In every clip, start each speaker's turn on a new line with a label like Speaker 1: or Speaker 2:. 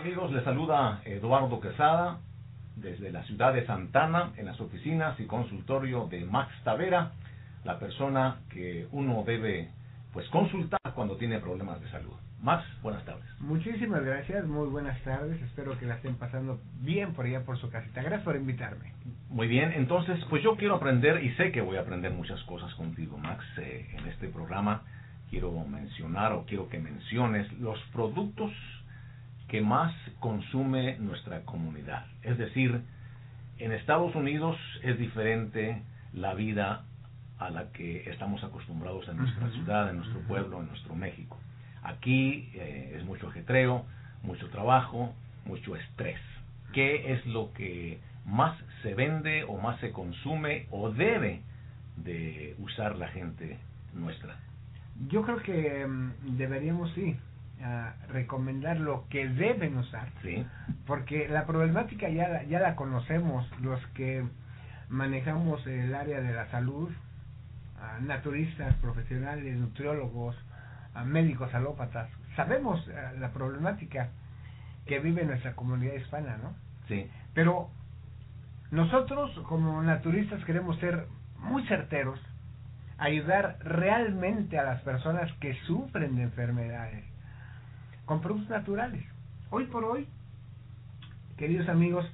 Speaker 1: Amigos, les saluda Eduardo Quesada desde la ciudad de Santana, en las oficinas y consultorio de Max Tavera, la persona que uno debe consultar cuando tiene problemas de salud. Max, buenas tardes.
Speaker 2: Muchísimas gracias, muy buenas tardes, espero que la estén pasando bien por allá por su casita. Gracias por invitarme.
Speaker 1: Muy bien, entonces yo quiero aprender, y sé que voy a aprender muchas cosas contigo, Max, en este programa. Quiero mencionar o quiero que menciones los productos que más consume nuestra comunidad. Es decir, en Estados Unidos es diferente la vida a la que estamos acostumbrados en nuestra ciudad, en nuestro pueblo, en nuestro México. Aquí es mucho ajetreo, mucho trabajo, mucho estrés. ¿Qué es lo que más se vende o más se consume o debe de usar la gente nuestra?
Speaker 2: Yo creo que deberíamos, sí, recomendar lo que deben usar,
Speaker 1: sí,
Speaker 2: porque la problemática ya la conocemos los que manejamos el área de la salud, naturistas, profesionales, nutriólogos, médicos alópatas. Sabemos la problemática que vive nuestra comunidad hispana, ¿no?
Speaker 1: Sí.
Speaker 2: Pero nosotros como naturistas queremos ser muy certeros, ayudar realmente a las personas que sufren de enfermedades con productos naturales. Hoy por hoy, queridos amigos,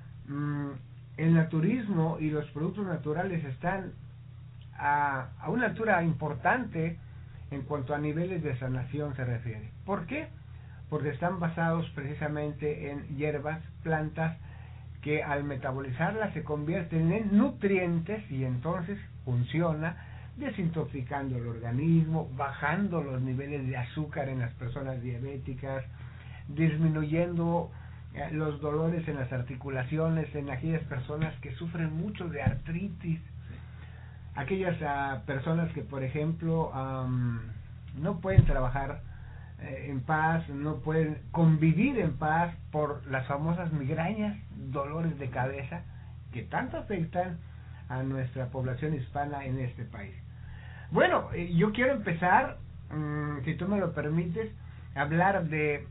Speaker 2: el naturismo y los productos naturales están a una altura importante en cuanto a niveles de sanación se refiere. ¿Por qué? Porque están basados precisamente en hierbas, plantas, que al metabolizarlas se convierten en nutrientes y entonces funciona desintoxicando el organismo, bajando los niveles de azúcar en las personas diabéticas, disminuyendo los dolores en las articulaciones en aquellas personas que sufren mucho de artritis, aquellas personas que por ejemplo no pueden trabajar en paz, no pueden convivir en paz por las famosas migrañas, dolores de cabeza que tanto afectan a nuestra población hispana en este país. Bueno, yo quiero empezar, si tú me lo permites, a hablar de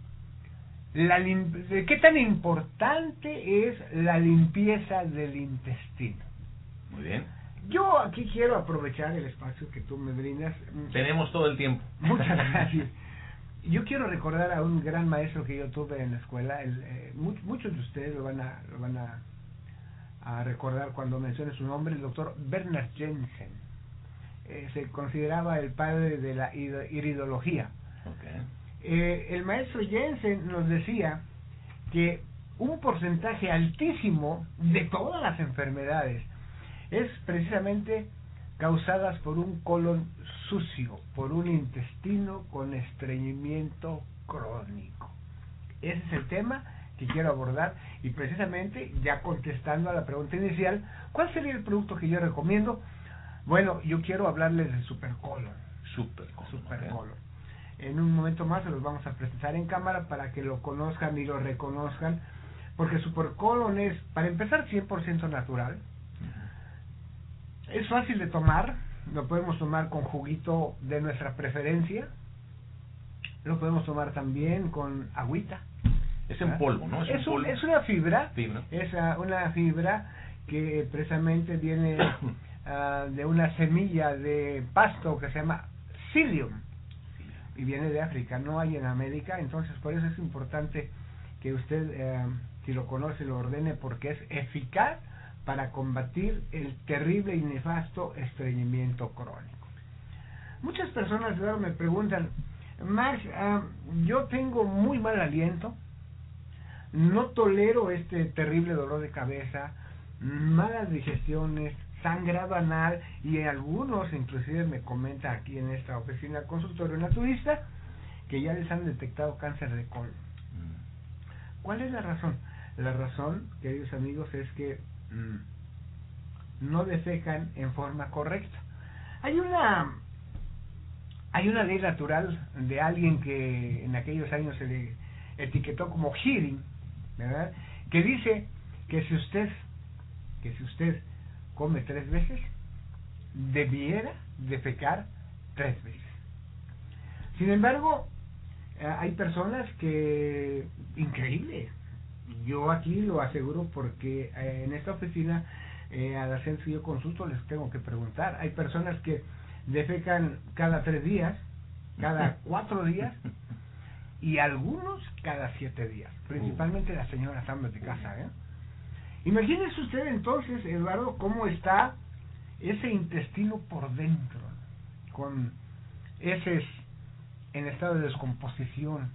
Speaker 2: qué tan importante es la limpieza del intestino.
Speaker 1: Muy bien.
Speaker 2: Yo aquí quiero aprovechar el espacio que tú me brindas.
Speaker 1: Tenemos todo el tiempo.
Speaker 2: Muchas gracias. Yo quiero recordar a un gran maestro que yo tuve en la escuela. Muchos de ustedes lo van a recordar cuando mencione su nombre, el doctor Bernard Jensen. Se consideraba el padre de la iridología.
Speaker 1: Okay.
Speaker 2: El maestro Jensen nos decía que un porcentaje altísimo de todas las enfermedades es precisamente causadas por un colon sucio, por un intestino con estreñimiento crónico. Ese es el tema que quiero abordar y precisamente ya contestando a la pregunta inicial, ¿cuál sería el producto que yo recomiendo? Bueno, yo quiero hablarles de Supercolon. Supercolon. Okay. En un momento más se los vamos a presentar en cámara para que lo conozcan y lo reconozcan, porque Supercolon es, para empezar, 100% natural. Es fácil de tomar, lo podemos tomar con juguito de nuestra preferencia, lo podemos tomar también con agüita.
Speaker 1: Es en polvo, ¿no?
Speaker 2: Es una fibra, es una fibra que precisamente viene de una semilla de pasto que se llama psyllium y viene de África, no hay en América, entonces por eso es importante que usted, si lo conoce, lo ordene, porque es eficaz para combatir el terrible y nefasto estreñimiento crónico. Muchas personas luego me preguntan, Max, yo tengo muy mal aliento, no tolero este terrible dolor de cabeza, malas digestiones, sangrado anal, y algunos inclusive me comentan aquí en esta oficina consultorio naturista que ya les han detectado cáncer de colon. ¿Cuál es la razón? La razón, queridos amigos, es que no defecan en forma correcta. Hay una ley natural de alguien que en aquellos años se le etiquetó como Hearing, ¿verdad? Que dice que si usted come 3 veces, debiera defecar 3 veces. Sin embargo, hay personas que, increíble, yo aquí lo aseguro porque en esta oficina, al hacer que yo consulto, les tengo que preguntar. Hay personas que defecan cada 3 días, cada 4 días, y algunos cada 7 días, principalmente las señoras amas de casa, ¿eh? Imagínese usted entonces, Eduardo, cómo está ese intestino por dentro, con heces en estado de descomposición,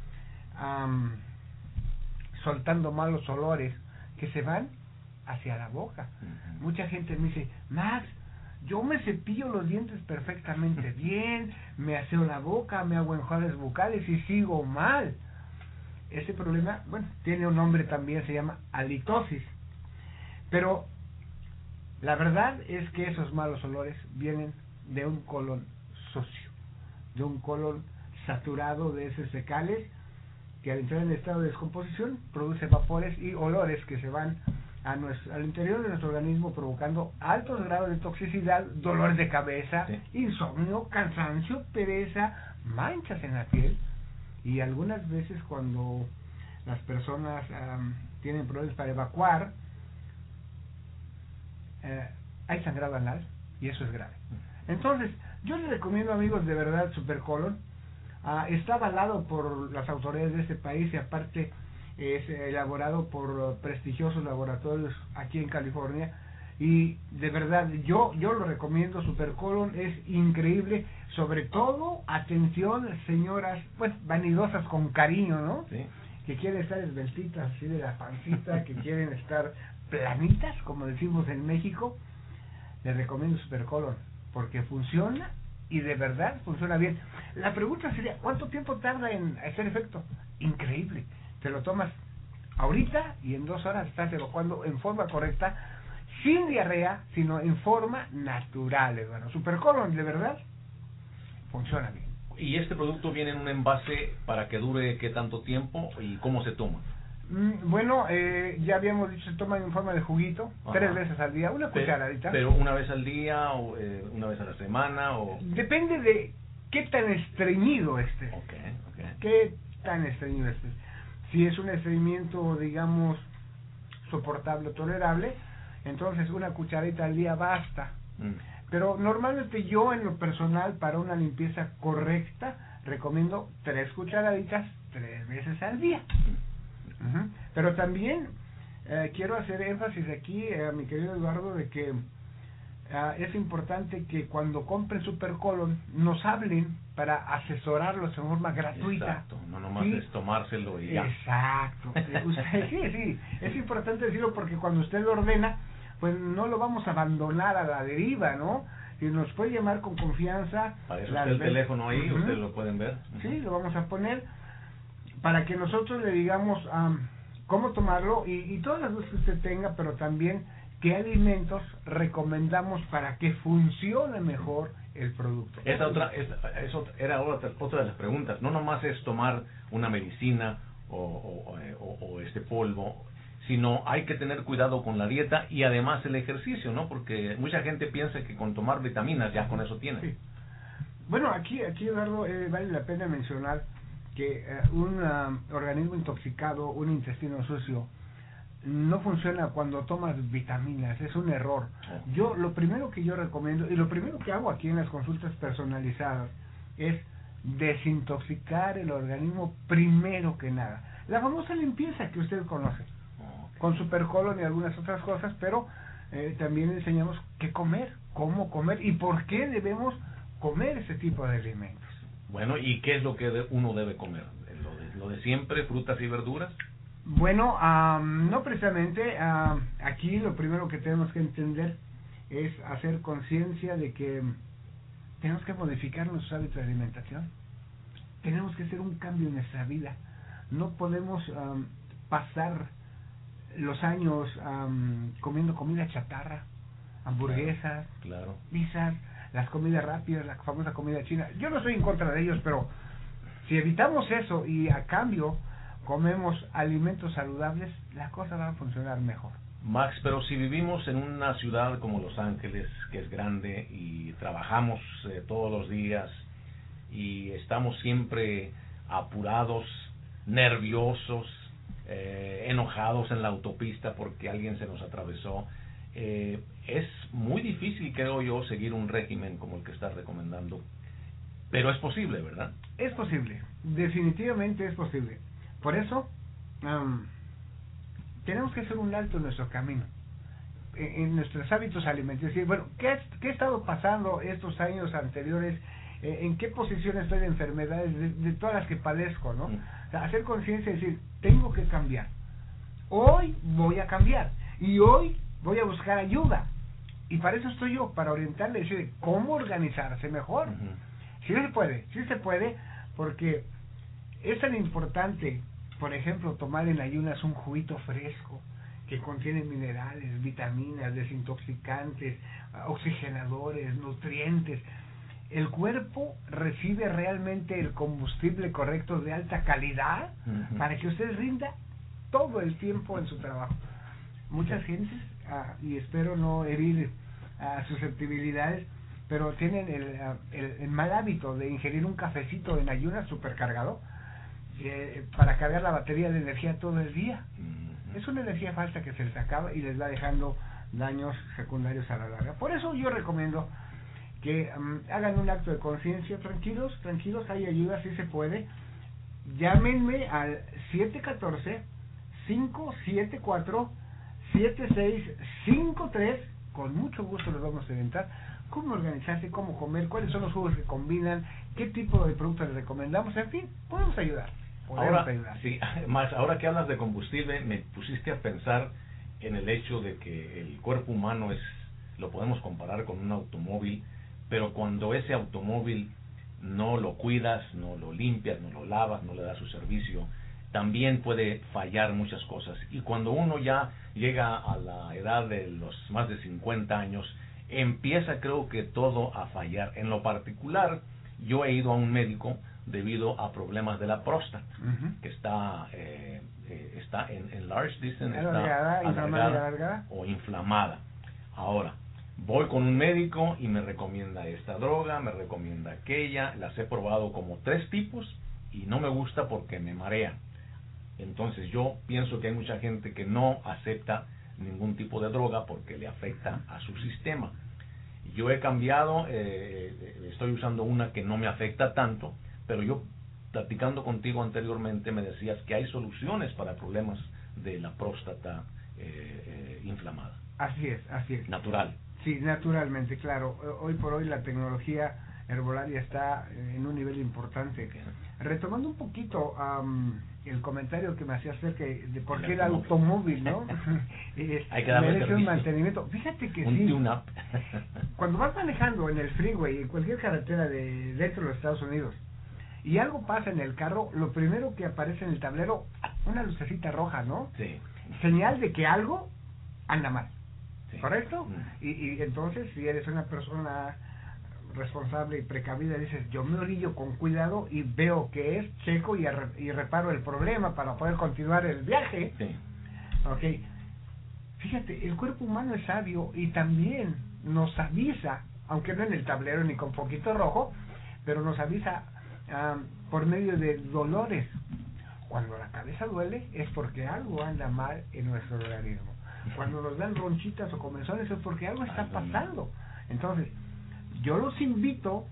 Speaker 2: soltando malos olores que se van hacia la boca. Mucha gente me dice, Max, yo me cepillo los dientes perfectamente bien, me aseo la boca, me hago enjuagues bucales y sigo mal. Ese problema, bueno, tiene un nombre también, se llama halitosis. Pero la verdad es que esos malos olores vienen de un colon sucio, de un colon saturado de heces fecales, que al entrar en estado de descomposición produce vapores y olores que se van al interior de nuestro organismo, provocando altos grados de toxicidad, dolor de cabeza, insomnio, cansancio, pereza, manchas en la piel. Y algunas veces cuando las personas tienen problemas para evacuar, hay sangrado anal, y eso es grave. Entonces, yo les recomiendo, amigos, de verdad, Supercolon. Está avalado por las autoridades de este país y aparte es elaborado por prestigiosos laboratorios aquí en California, y de verdad yo lo recomiendo. Supercolon es increíble, sobre todo, atención, señoras pues vanidosas con cariño, ¿no?
Speaker 1: Sí.
Speaker 2: Que quieren estar esbeltitas así de la pancita, que quieren estar planitas, como decimos en México. Les recomiendo Supercolon porque funciona, y de verdad funciona bien. La pregunta sería, ¿cuánto tiempo tarda en hacer efecto? Increíble. Te lo tomas ahorita y en 2 horas estás evacuando en forma correcta, sin diarrea, sino en forma natural, hermano. Supercolon, de verdad, funciona bien.
Speaker 1: ¿Y este producto viene en un envase para que dure qué tanto tiempo y cómo se toma?
Speaker 2: Bueno, ya habíamos dicho, se toma en forma de juguito. Ajá. 3 veces al día, una cucharadita.
Speaker 1: Pero una vez al día, o una vez a la semana, o...
Speaker 2: Depende de qué tan estreñido esté.
Speaker 1: Okay.
Speaker 2: Qué tan estreñido esté. Si es un estreñimiento, digamos, soportable o tolerable, entonces una cucharadita al día basta. Pero normalmente yo, en lo personal, para una limpieza correcta, recomiendo 3 cucharaditas 3 veces al día. Pero también quiero hacer énfasis aquí, mi querido Eduardo, de que es importante que cuando compren Supercolon nos hablen para asesorarlos en forma gratuita.
Speaker 1: Exacto, no nomás es tomárselo y ya.
Speaker 2: Exacto. Sí, es importante decirlo porque cuando usted lo ordena, pues no lo vamos a abandonar a la deriva, ¿no? Y nos puede llamar con confianza.
Speaker 1: Para eso está el teléfono ahí, ustedes lo pueden ver.
Speaker 2: Sí, lo vamos a poner para que nosotros le digamos cómo tomarlo y todas las dudas que usted tenga, pero también qué alimentos recomendamos para que funcione mejor el producto.
Speaker 1: Esa era otra de las preguntas. No nomás es tomar una medicina o este polvo, sino hay que tener cuidado con la dieta y además el ejercicio, ¿no? Porque mucha gente piensa que con tomar vitaminas ya con eso tiene.
Speaker 2: Sí. Bueno, aquí Eduardo, vale la pena mencionar que un organismo intoxicado, un intestino sucio, no funciona cuando tomas vitaminas, es un error. Yo lo primero que yo recomiendo, y lo primero que hago aquí en las consultas personalizadas, es desintoxicar el organismo primero que nada. La famosa limpieza que usted conoce, con Supercolon y algunas otras cosas, pero también enseñamos qué comer, cómo comer y por qué debemos comer ese tipo de alimentos.
Speaker 1: Bueno, ¿y qué es lo que uno debe comer? ¿Lo de siempre, frutas y verduras?
Speaker 2: Bueno, no precisamente. Aquí lo primero que tenemos que entender es hacer conciencia de que tenemos que modificar nuestros hábitos de alimentación. Tenemos que hacer un cambio en nuestra vida. No podemos pasar los años comiendo comida chatarra, hamburguesas,
Speaker 1: claro,
Speaker 2: pizzas, las comidas rápidas, la famosa comida china. Yo no estoy en contra de ellos, pero si evitamos eso y a cambio comemos alimentos saludables, la cosa va a funcionar mejor.
Speaker 1: Max, pero si vivimos en una ciudad como Los Ángeles, que es grande, y trabajamos todos los días, y estamos siempre apurados, nerviosos, enojados en la autopista porque alguien se nos atravesó. Es muy difícil, creo yo, seguir un régimen como el que estás recomendando, pero es posible, ¿verdad?
Speaker 2: Es posible, definitivamente es posible. Por eso tenemos que hacer un alto en nuestro camino, en nuestros hábitos alimenticios. Bueno, ¿qué ha estado pasando estos años anteriores? ¿En qué posición estoy de enfermedades, de todas las que padezco, ¿no? O sea, hacer conciencia y decir, tengo que cambiar. Hoy voy a cambiar y hoy voy a buscar ayuda. Y para eso estoy yo, para orientarle y decir cómo organizarse mejor. Sí se puede, porque es tan importante, por ejemplo, tomar en ayunas un juguito fresco que contiene minerales, vitaminas, desintoxicantes, oxigenadores, nutrientes. El cuerpo recibe realmente el combustible correcto de alta calidad para que usted rinda todo el tiempo en su trabajo. Muchas gentes, y espero no herir susceptibilidades, pero tienen el mal hábito de ingerir un cafecito en ayunas supercargado para cargar la batería de energía todo el día. Es una energía falsa que se les acaba y les va dejando daños secundarios a la larga. Por eso yo recomiendo que hagan un acto de conciencia, tranquilos, hay ayuda, sí se puede. Llámenme al 714-574-7653, con mucho gusto les vamos a orientar cómo organizarse, cómo comer, cuáles son los jugos que combinan, qué tipo de productos les recomendamos, en fin, podemos ayudar.
Speaker 1: Sí, más ahora que hablas de combustible, me pusiste a pensar en el hecho de que el cuerpo humano lo podemos comparar con un automóvil, pero cuando ese automóvil no lo cuidas, no lo limpias, no lo lavas, no le das su servicio, también puede fallar muchas cosas. Y cuando uno ya llega a la edad de los más de 50 años, empieza, creo que, todo a fallar. En lo particular, yo he ido a un médico debido a problemas de la próstata, que está enlarged, dicen, está alargada o inflamada. Ahora, voy con un médico y me recomienda esta droga, me recomienda aquella, las he probado como 3 tipos y no me gusta porque me marea. Entonces yo pienso que hay mucha gente que no acepta ningún tipo de droga porque le afecta a su sistema. Yo he cambiado, estoy usando una que no me afecta tanto, pero yo, platicando contigo anteriormente, me decías que hay soluciones para problemas de la próstata inflamada.
Speaker 2: Así es.
Speaker 1: Natural.
Speaker 2: Sí, naturalmente, claro. Hoy por hoy la tecnología herbolaria está en un nivel importante. Retomando un poquito el comentario que me hacía acerca de por qué el automóvil, ¿no?
Speaker 1: Hay que darle
Speaker 2: merece un mantenimiento. Fíjate que
Speaker 1: un
Speaker 2: sí.
Speaker 1: tune-up.
Speaker 2: Cuando vas manejando en el freeway, en cualquier carretera dentro de los Estados Unidos, y algo pasa en el carro, lo primero que aparece en el tablero, una lucecita roja, ¿no?
Speaker 1: Sí.
Speaker 2: Señal de que algo anda mal.
Speaker 1: Sí.
Speaker 2: ¿Correcto? Y entonces, si eres una persona responsable y precavida, dices, yo me orillo con cuidado y veo que es, checo y reparo el problema para poder continuar el viaje.
Speaker 1: Sí.
Speaker 2: Ok. Fíjate, el cuerpo humano es sabio y también nos avisa, aunque no en el tablero ni con poquito rojo, pero nos avisa por medio de dolores. Cuando la cabeza duele es porque algo anda mal en nuestro organismo. Cuando nos dan ronchitas o comezones es porque algo está pasando. Entonces, yo los invito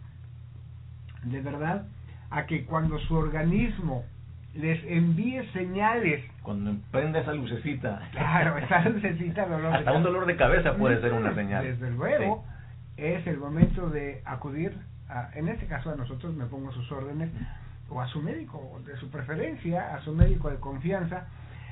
Speaker 2: de verdad a que cuando su organismo les envíe señales,
Speaker 1: cuando prende esa lucecita,
Speaker 2: claro, esa lucecita,
Speaker 1: hasta un dolor de cabeza puede ser una señal.
Speaker 2: Desde luego, sí. Es el momento de acudir en este caso a nosotros, me pongo a sus órdenes, o a su médico de su preferencia, a su médico de confianza,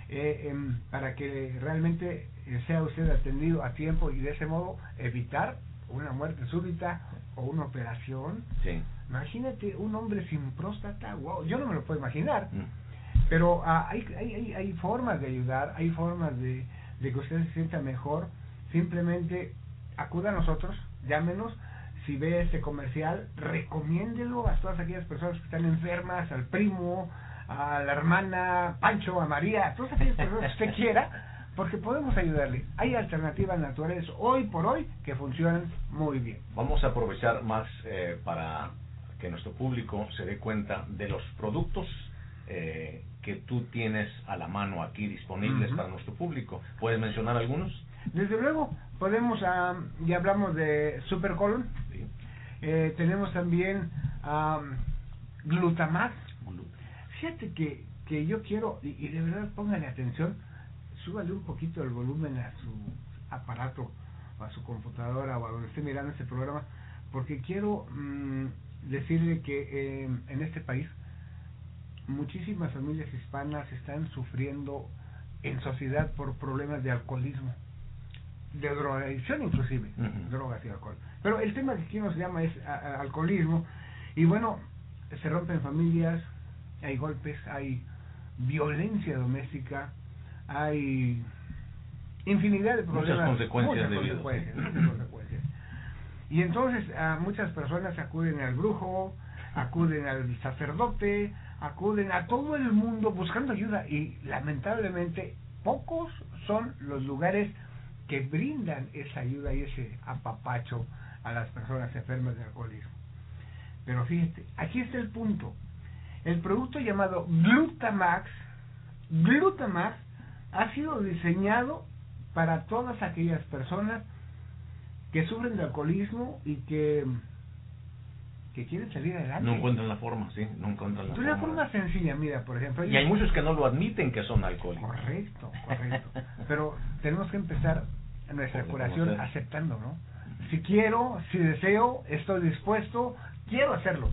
Speaker 2: para que realmente sea usted atendido a tiempo y de ese modo evitar una muerte súbita o una operación.
Speaker 1: Sí.
Speaker 2: Imagínate un hombre sin próstata, wow, yo no me lo puedo imaginar. Pero hay formas de ayudar, hay formas de que usted se sienta mejor. Simplemente acuda a nosotros, llámenos. Si ve este comercial, recomiéndelo a todas aquellas personas que están enfermas, al primo, a la hermana, Pancho, a María, a todas aquellas personas que usted quiera, porque podemos ayudarle. Hay alternativas naturales hoy por hoy que funcionan muy bien.
Speaker 1: Vamos a aprovechar más para que nuestro público se dé cuenta de los productos que tú tienes a la mano aquí disponibles para nuestro público. ¿Puedes mencionar algunos?
Speaker 2: Desde luego, podemos, ya hablamos de Supercolon,
Speaker 1: Sí.
Speaker 2: Tenemos también Glutamax. Fíjate que yo quiero, y de verdad pónganle atención, súbale un poquito el volumen a su aparato, o a su computadora, o a donde esté mirando este programa, porque quiero decirle que en este país muchísimas familias hispanas están sufriendo en sociedad por problemas de alcoholismo, de drogadicción inclusive, drogas y alcohol. Pero el tema que aquí nos llama es alcoholismo, y bueno, se rompen familias, hay golpes, hay violencia doméstica, hay infinidad de problemas,
Speaker 1: muchas consecuencias.
Speaker 2: Y entonces muchas personas acuden al brujo, acuden al sacerdote, acuden a todo el mundo buscando ayuda, y lamentablemente pocos son los lugares que brindan esa ayuda y ese apapacho a las personas enfermas de alcoholismo. Pero fíjate, aquí está el punto. El producto llamado Glutamax ha sido diseñado para todas aquellas personas que sufren de alcoholismo y que quieren salir adelante.
Speaker 1: No encuentran la forma, sí, no encuentran la
Speaker 2: forma. Una forma sencilla, mira, por ejemplo.
Speaker 1: Y hay muchos que no lo admiten que son alcohólicos.
Speaker 2: Correcto. Pero tenemos que empezar nuestra curación aceptando, ¿no? Si quiero, si deseo, estoy dispuesto, quiero hacerlo.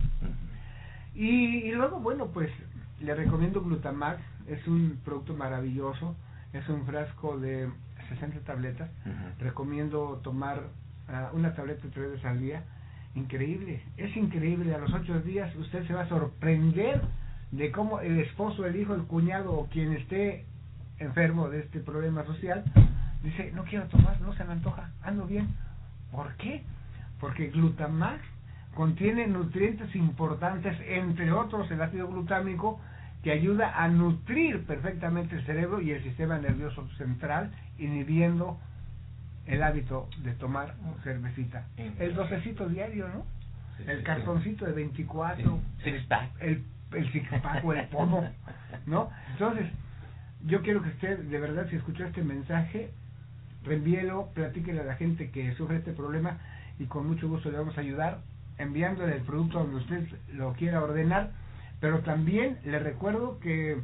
Speaker 2: Y luego, bueno, pues le recomiendo Glutamax, es un producto maravilloso, es un frasco de 60 tabletas. Recomiendo tomar una tableta 3 veces al día. Increíble, es increíble. A los 8 días usted se va a sorprender de cómo el esposo, el hijo, el cuñado o quien esté enfermo de este problema social dice: no quiero tomar, no se me antoja, ando bien. ¿Por qué? Porque Glutamax contiene nutrientes importantes, entre otros el ácido glutámico, que ayuda a nutrir perfectamente el cerebro y el sistema nervioso central, inhibiendo el hábito de tomar cervecita. El docecito diario, ¿no? Sí, el cartoncito de 24, el six-pack o el pomo, ¿no? Entonces, yo quiero que usted, de verdad, si escuchó este mensaje, reenvíelo, platíquele a la gente que sufre este problema, y con mucho gusto le vamos a ayudar enviándole el producto donde usted lo quiera ordenar. Pero también le recuerdo que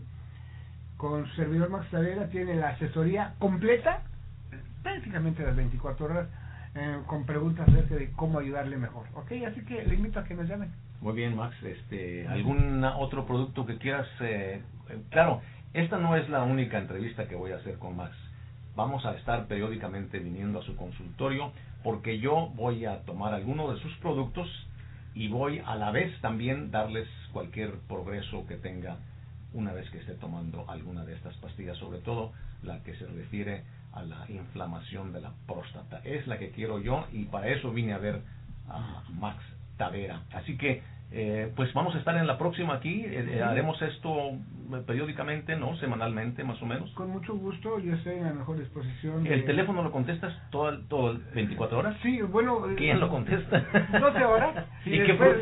Speaker 2: con su servidor Max Tavera tiene la asesoría completa, prácticamente las 24 horas, con preguntas acerca de cómo ayudarle mejor. ¿Ok? Así que le invito a que nos llamen.
Speaker 1: Muy bien, Max. ¿Algún otro producto que quieras? Claro, esta no es la única entrevista que voy a hacer con Max. Vamos a estar periódicamente viniendo a su consultorio, porque yo voy a tomar alguno de sus productos y voy a la vez también darles cualquier progreso que tenga una vez que esté tomando alguna de estas pastillas, sobre todo la que se refiere a la inflamación de la próstata. Es la que quiero yo, y para eso vine a ver a Max Tavera. Así que pues vamos a estar en la próxima aquí. Haremos esto periódicamente, ¿no? Semanalmente, más o menos.
Speaker 2: Con mucho gusto, yo estoy en la mejor disposición.
Speaker 1: ¿El teléfono lo contestas todo 24 horas?
Speaker 2: Sí, bueno.
Speaker 1: ¿Quién lo contesta?
Speaker 2: 12 horas.
Speaker 1: ¿Y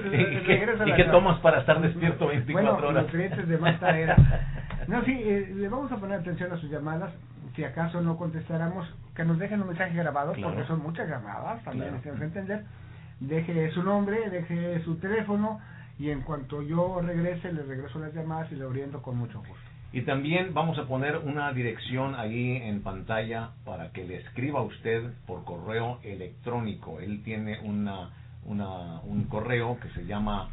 Speaker 1: qué tomas para estar despierto 24 horas?
Speaker 2: Los clientes de Max Tavera. No, sí, le vamos a poner atención a sus llamadas. Si acaso no contestáramos, que nos dejen un mensaje grabado,
Speaker 1: claro,
Speaker 2: porque son muchas llamadas, también
Speaker 1: claro,
Speaker 2: tenemos que entender. Deje su nombre, deje su teléfono, y en cuanto yo regrese, le regreso las llamadas y le oriento con mucho gusto.
Speaker 1: Y también vamos a poner una dirección ahí en pantalla para que le escriba a usted por correo electrónico. Él tiene un correo que se llama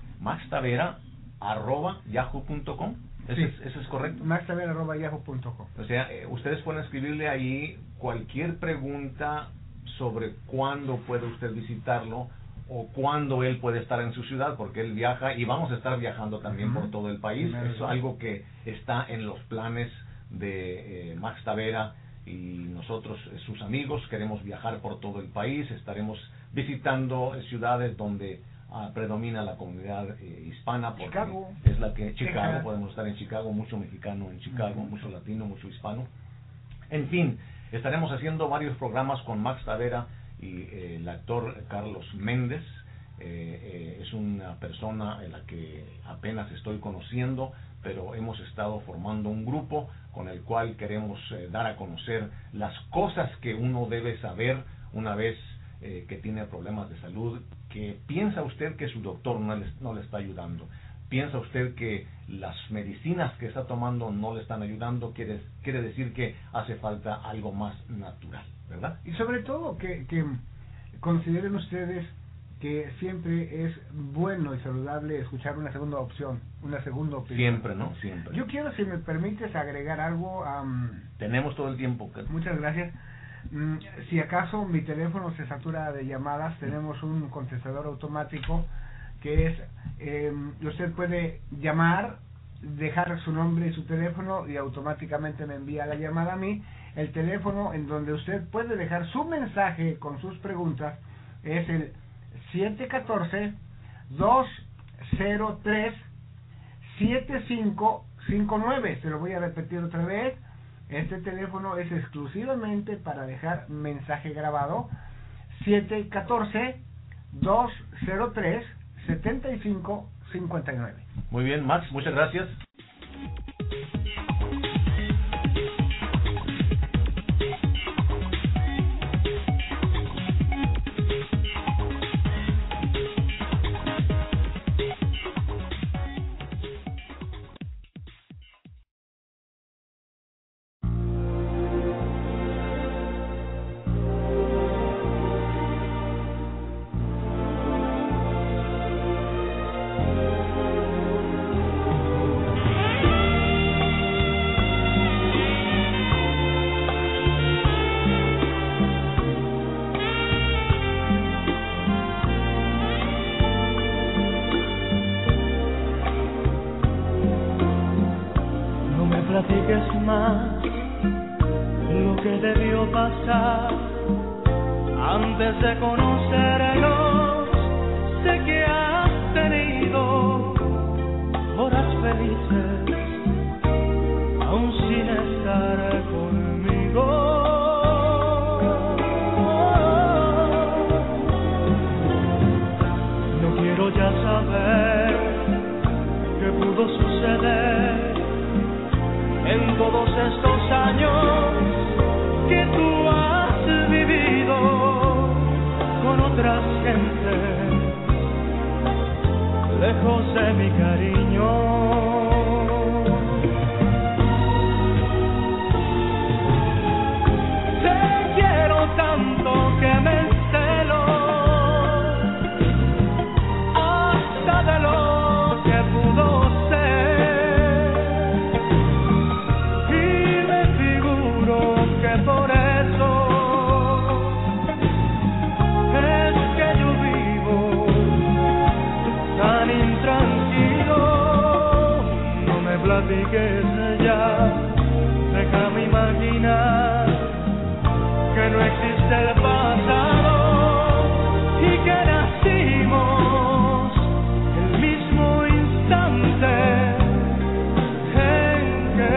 Speaker 1: maxtavera@yahoo.com. ¿Ese es correcto?
Speaker 2: maxtavera@yahoo.com.
Speaker 1: O sea, ustedes pueden escribirle ahí cualquier pregunta sobre cuándo puede usted visitarlo o cuándo él puede estar en su ciudad, porque él viaja y vamos a estar viajando también por todo el país. Es algo que está en los planes de Max Tavera, y nosotros, sus amigos, queremos viajar por todo el país. Estaremos visitando ciudades donde predomina la comunidad hispana, porque
Speaker 2: Chicago.
Speaker 1: es la que Chicago, podemos estar en Chicago, mucho mexicano en Chicago, mucho latino, mucho hispano. En fin, estaremos haciendo varios programas con Max Tavera y el actor Carlos Méndez, Es una persona en la que apenas estoy conociendo, pero hemos estado formando un grupo con el cual queremos dar a conocer las cosas que uno debe saber una vez que tiene problemas de salud, que piensa usted que su doctor no le está ayudando, piensa usted que las medicinas que está tomando no le están ayudando, quiere decir que hace falta algo más natural, ¿verdad?
Speaker 2: Y sobre todo que consideren ustedes que siempre es bueno y saludable escuchar una segunda opción, una segunda opinión.
Speaker 1: Siempre, ¿no? Siempre.
Speaker 2: Yo quiero, si me permites, agregar algo.
Speaker 1: Tenemos todo el tiempo.
Speaker 2: Muchas gracias. Si acaso mi teléfono se satura de llamadas, tenemos un contestador automático que es, usted puede llamar, dejar su nombre y su teléfono y automáticamente me envía la llamada a mí. El teléfono en donde usted puede dejar su mensaje con sus preguntas es el 714-203-7559. Se lo voy a repetir otra vez. Este teléfono es exclusivamente para dejar mensaje grabado. 714-203-7559.
Speaker 1: Muy bien, Max, muchas gracias.
Speaker 3: Platiques más lo que debió pasar antes de conocernos. Sé que has tenido horas felices aún sin estar conmigo. No quiero ya saber qué pudo suceder en todos estos años que tú has vivido con otras gentes, lejos de mi cariño. Te quiero tanto que me encelo hasta de lo que pudo ser. Por eso es que yo vivo tan intranquilo. No me platiques ya, déjame imaginar que no existe el pasado y que nacimos el mismo instante en que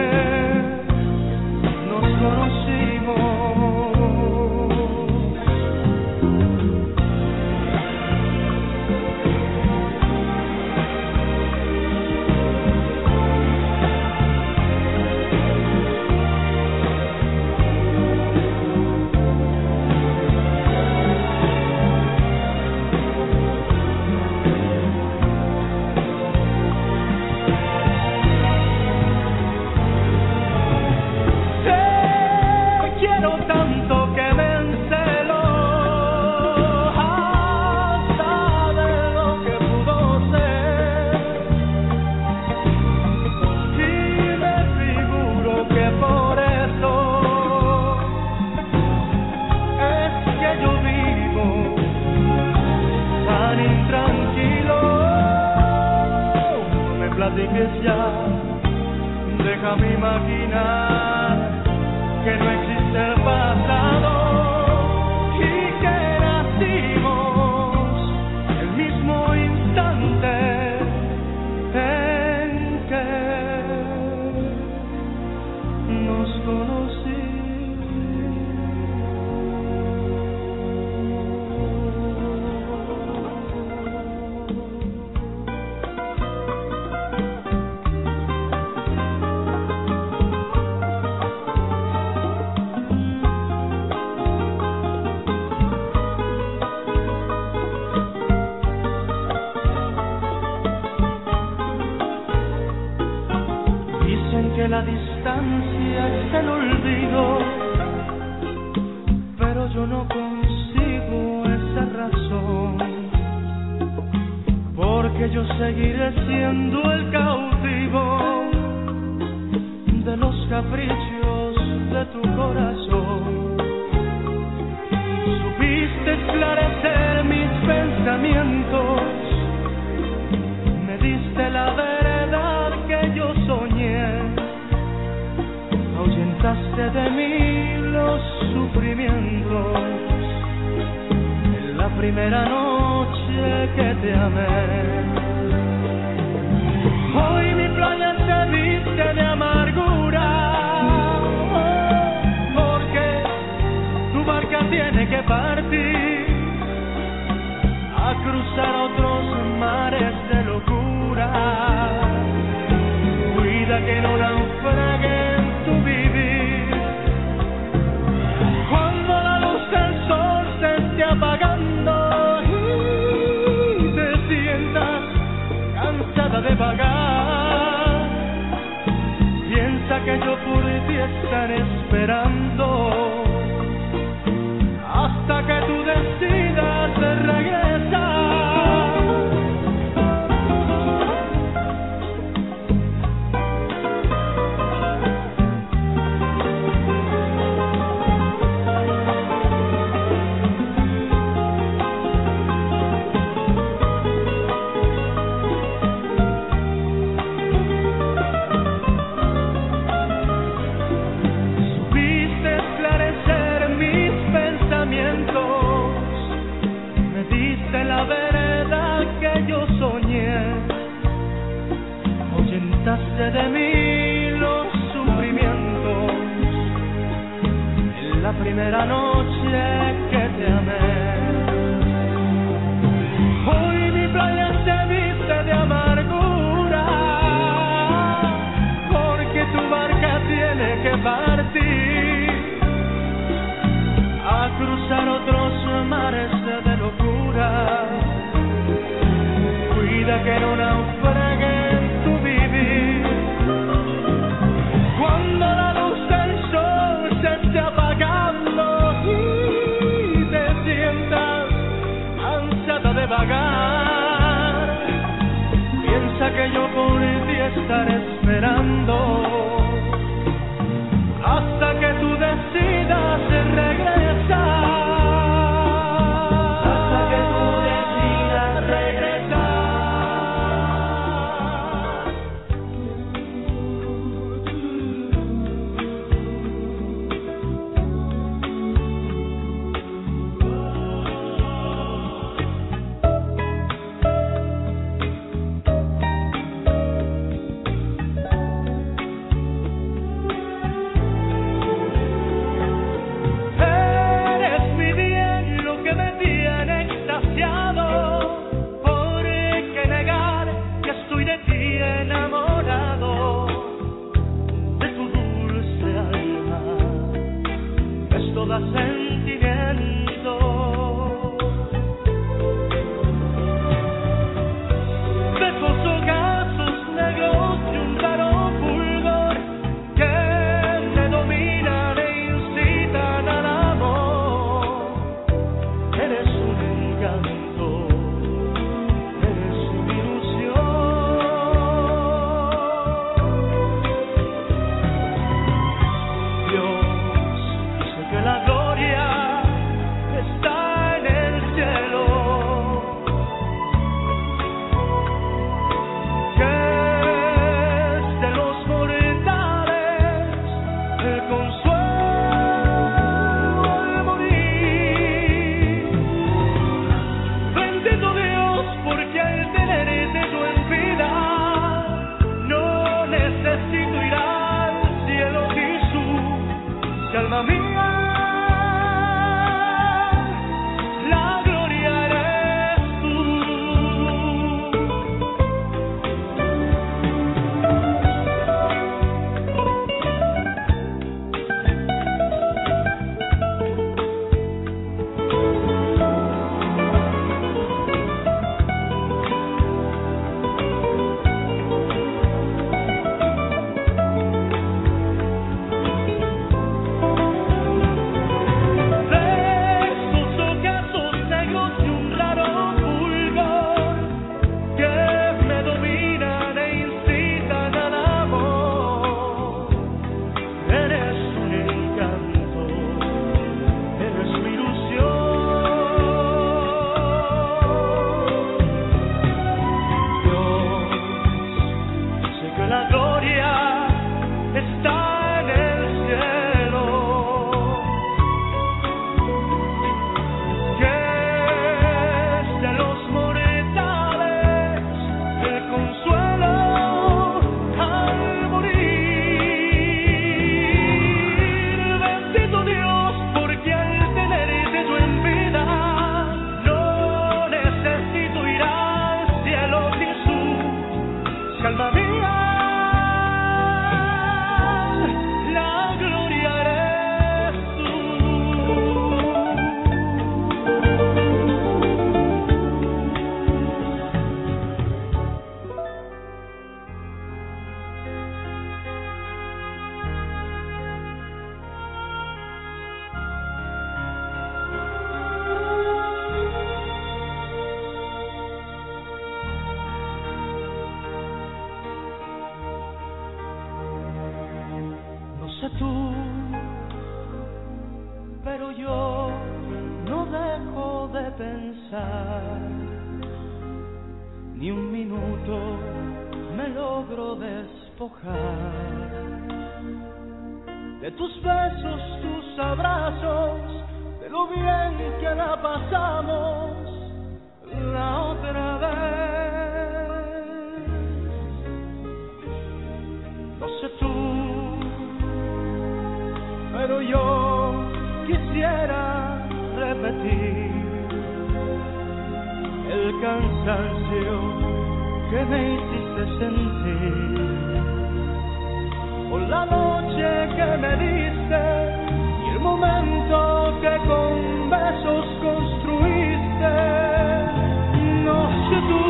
Speaker 3: nos conocimos. Platiques ya, déjame imaginar que no existe el pasado y que nacimos el mismo instante en que nos conocimos. porque la distancia es el olvido, pero yo no consigo esa razón, porque yo seguiré siendo el cautivo de los caprichos de tu corazón. Supiste esclarecer mis pensamientos, me diste la verdad que yo soñé, ahuyentaste de mí los sufrimientos en la primera noche que te amé. Hoy mi playa se viste de amargura, porque tu barca tiene que partir a cruzar otros mares de locura. Cuida que no naufrague en tu vivir. Cuando la luz del sol se esté apagando y te sientas cansada de vagar, piensa que yo por ti estaré esperando hasta que tú decidas regresar. La verdad que yo soñé, ahuyentaste de mí los sufrimientos en la primera noche que te amé. Hoy mi playa se viste de amargura, porque tu barca tiene que partir a cruzar otros mares de locura. Cuida que no naufrague en tu vivir. Cuando la luz del sol se esté apagando y te sientas ansiada de vagar, piensa que yo por ti estaré esperando hasta que tú decidas regresar. Hasta que tú decidas regresar. sé tú, pero yo no dejo de pensar, ni un minuto me logro despojar de tus besos, tus abrazos, de lo bien que la pasamos la otra vez. No sé tú, pero yo quisiera repetir el cansancio que me hiciste sentir, o la noche que me diste y el momento que con besos construiste. No sé tú,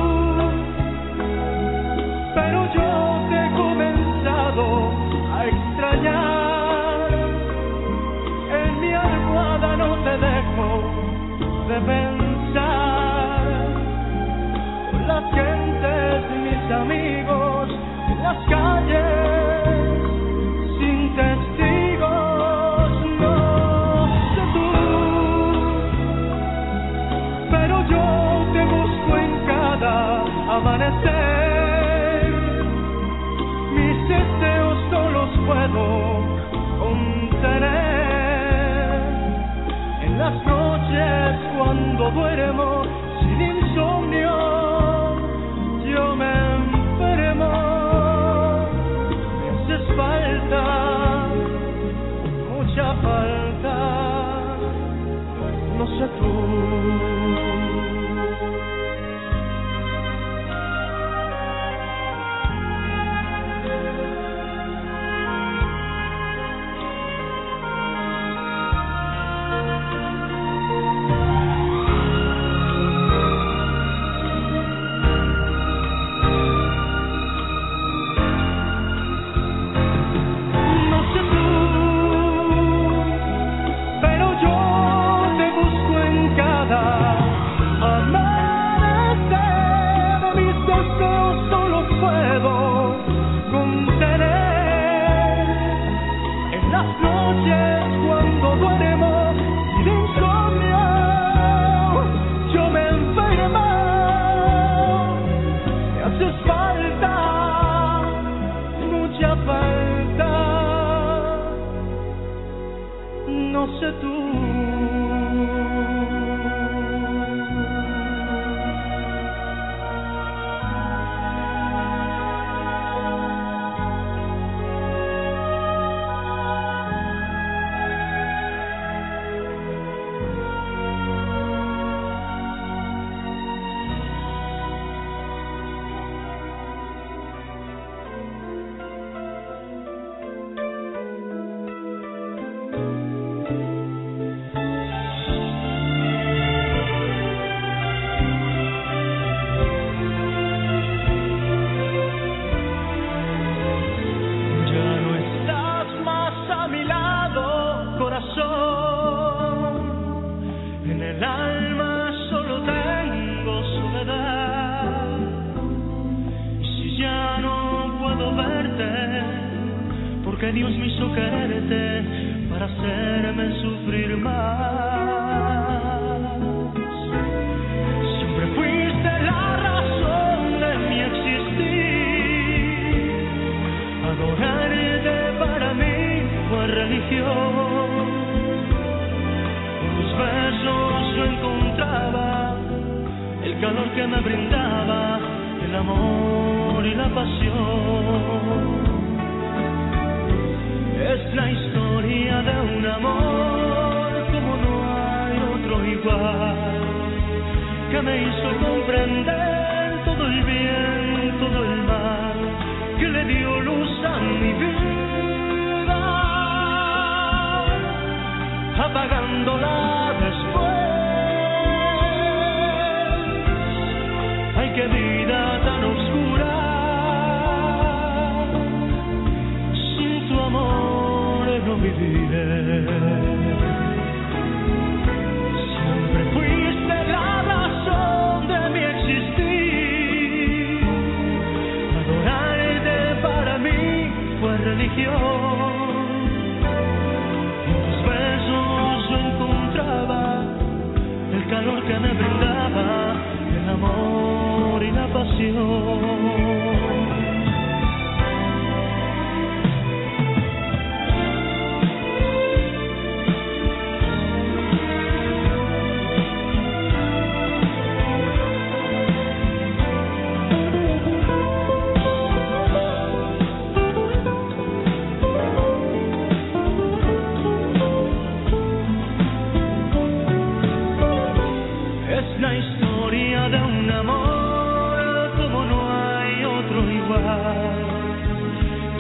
Speaker 3: pero yo te he comenzado a extrañar. En mi almohada no te dejo de pensar. Con las gentes, mis amigos, en las calles, sin testigos. No sé tú, pero yo te busco en cada amanecer. Mis deseos no los puedo contener. En las noches cuando duermo sin insomnio, yo me enfermo. Me haces falta, mucha falta. No sé tú.
Speaker 4: que Dios me hizo quererte para hacerme sufrir más. Siempre fuiste la razón de mi existir. Adorarte para mí fue religión. En tus besos yo encontraba el calor que me brindaba el amor y la pasión. Es la historia de un amor como no hay otro igual, que me hizo comprender todo el bien, todo el mal, que le dio luz a mi vida, apagándola después. Ay, qué vida tan oscura, sin tu amor no viviré. Siempre fuiste la razón de mi existir. Adorarte para mí fue religión.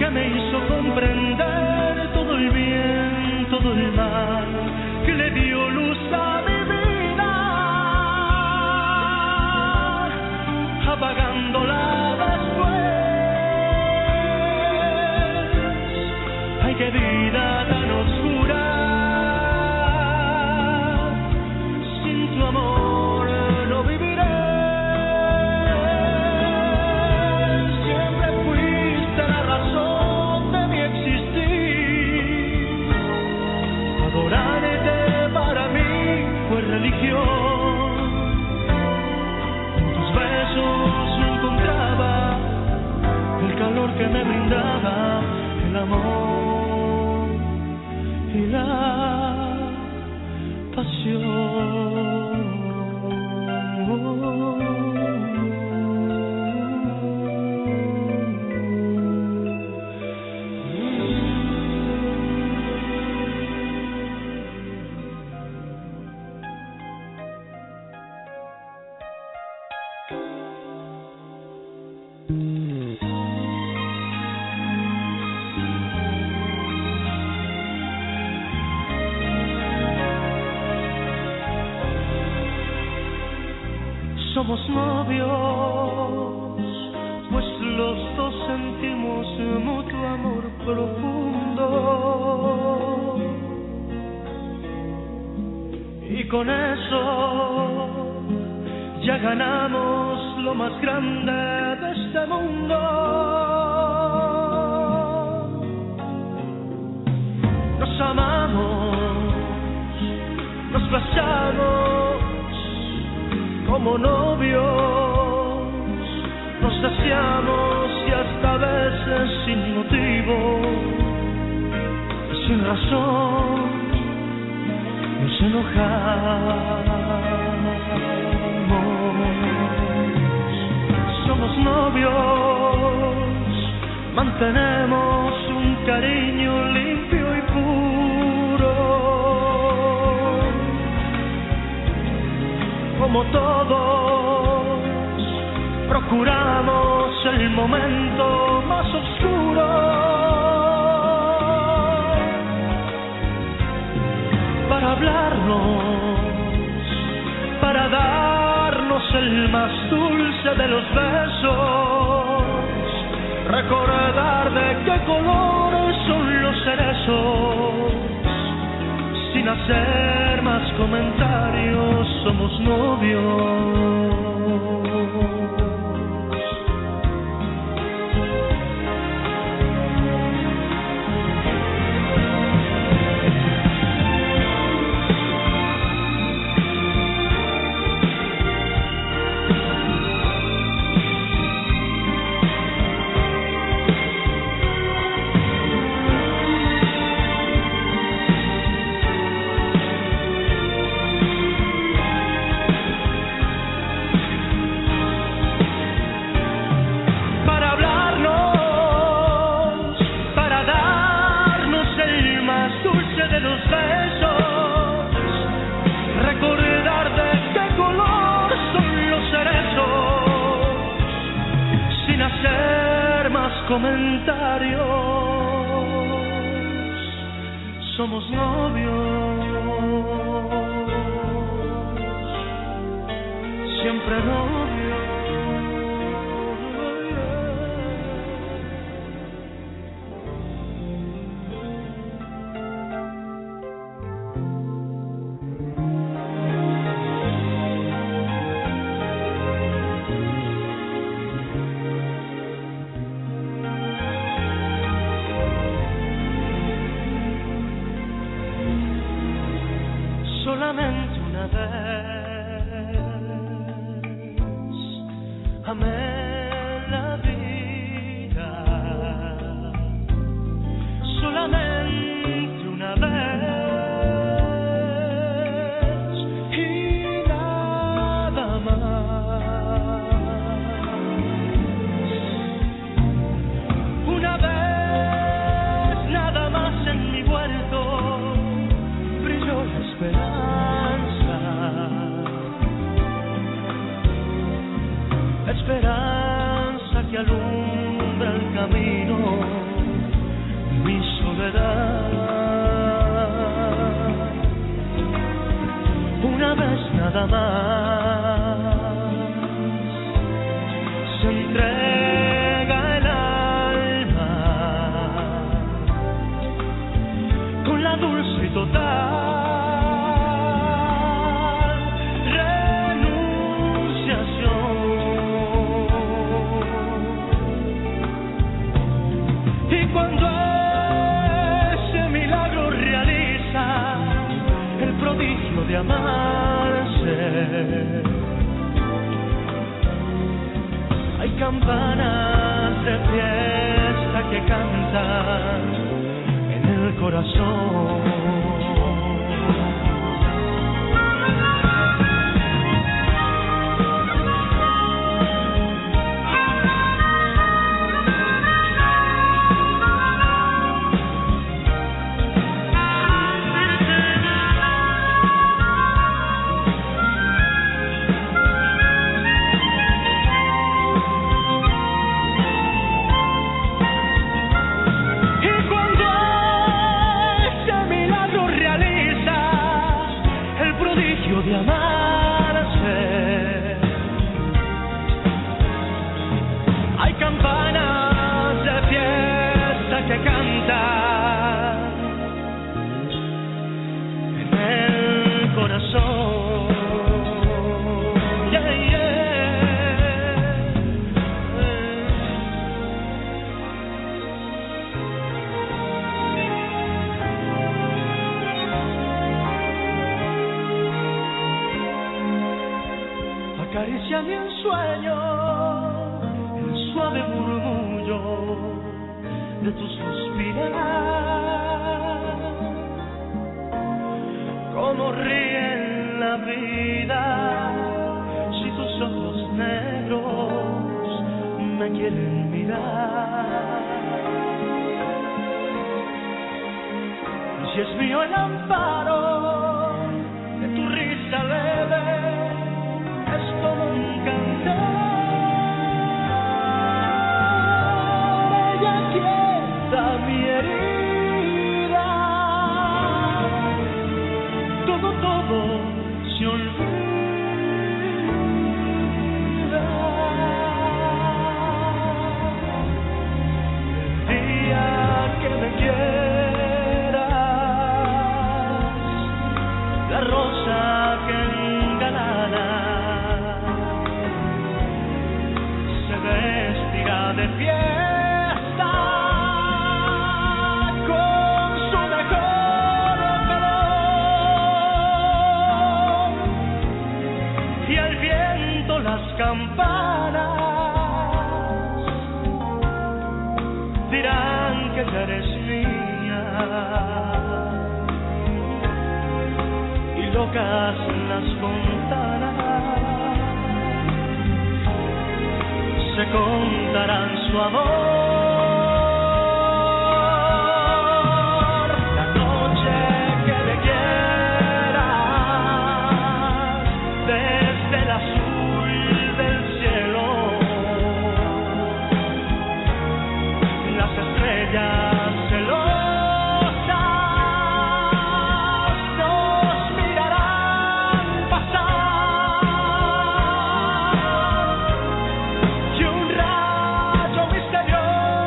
Speaker 4: que me hizo comprender todo el bien, todo el mal, que le dio luz a mi vida, apagándola después. Ay, qué vida tan oscura, sin tu amor no viviré. Siempre fuiste la razón de mi existir. Adorarte para mí fue religión. En tus besos yo encontraba el calor que me brindaba el amor y la pasión. Somos novios, pues los dos sentimos mutuo amor profundo. Y con eso ya ganamos lo más grande de este mundo. Nos amamos, nos besamos como novios, nos deseamos y hasta a veces sin motivo, sin razón, nos enojamos. Somos novios, mantenemos un cariño limpio y puro. Como todos, procuramos el momento más oscuro para hablarnos, para darnos el más dulce de los besos, recordar de qué colores son los cerezos. Sin hacer más comentarios, somos novios. Comentarios, somos novios, siempre novios. Solamente una vez amé la vida, solamente una vez y nada más. Una vez nada más en mi huerto brilló la esperanza. dulce y total renunciación. Y cuando ese milagro realiza el prodigio de amarse, hay campanas de fiesta que cantan en el corazón. De amarse, hay campanas de fiesta que cantan en el corazón. Yeah, acaricia mi ensueño, el suave murmullo de tu suspirar, como ríe la vida si tus ojos negros me quieren mirar. Y si es mío el amparo de tu risa leve, es como un cantar, ella quieta mi herida, todo se olvida. El día que me quieras, la rosa que engalana vestirá de fiesta con su mejor color, y al viento las campanas dirán que ya eres mía, y locas las fontanas se contarán su amor. La noche que me quieras, desde el azul del cielo, las estrellas celosas nos mirarán pasar. Misterioso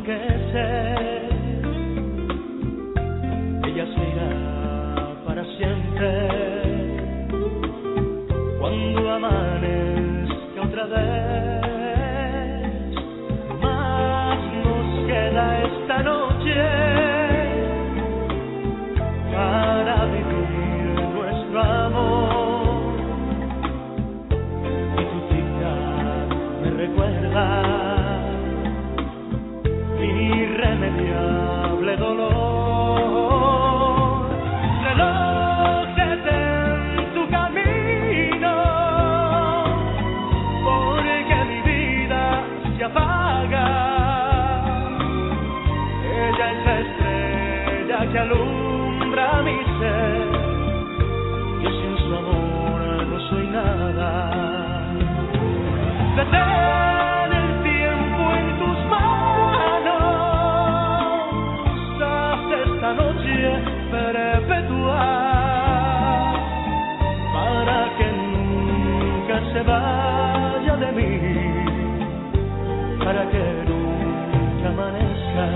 Speaker 4: enloquecer. Ella se irá para siempre cuando amanezca otra vez. Más nos queda esta noche para vivir nuestro amor. Y tu cita me recuerda mi irremediable dolor. Reloj, detén tu camino, porque mi vida se apaga. Ella es la estrella que alumbra mi ser. Yo sin su amor no soy nada. Detén el tiempo en tus manos, haz esta noche perpetua, para que nunca se vaya de mí, para que nunca amanezca.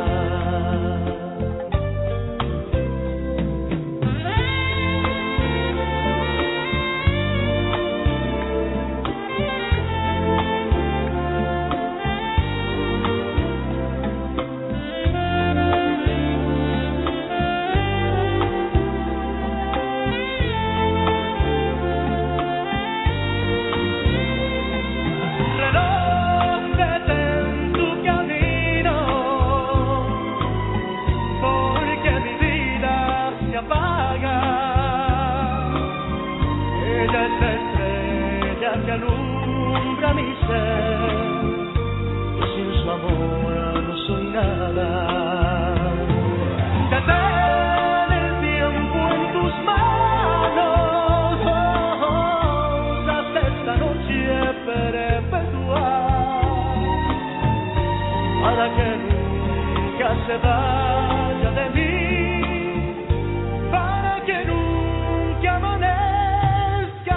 Speaker 4: Reloj, detén tu camino, porque mi vida se apaga. Ella es la estrella que alumbra mi ser. Yo sin su amor no soy nada. Detén el tiempo en tus manos, haz esta noche perpetua, para que nunca se vaya de mí, para que nunca amanezca.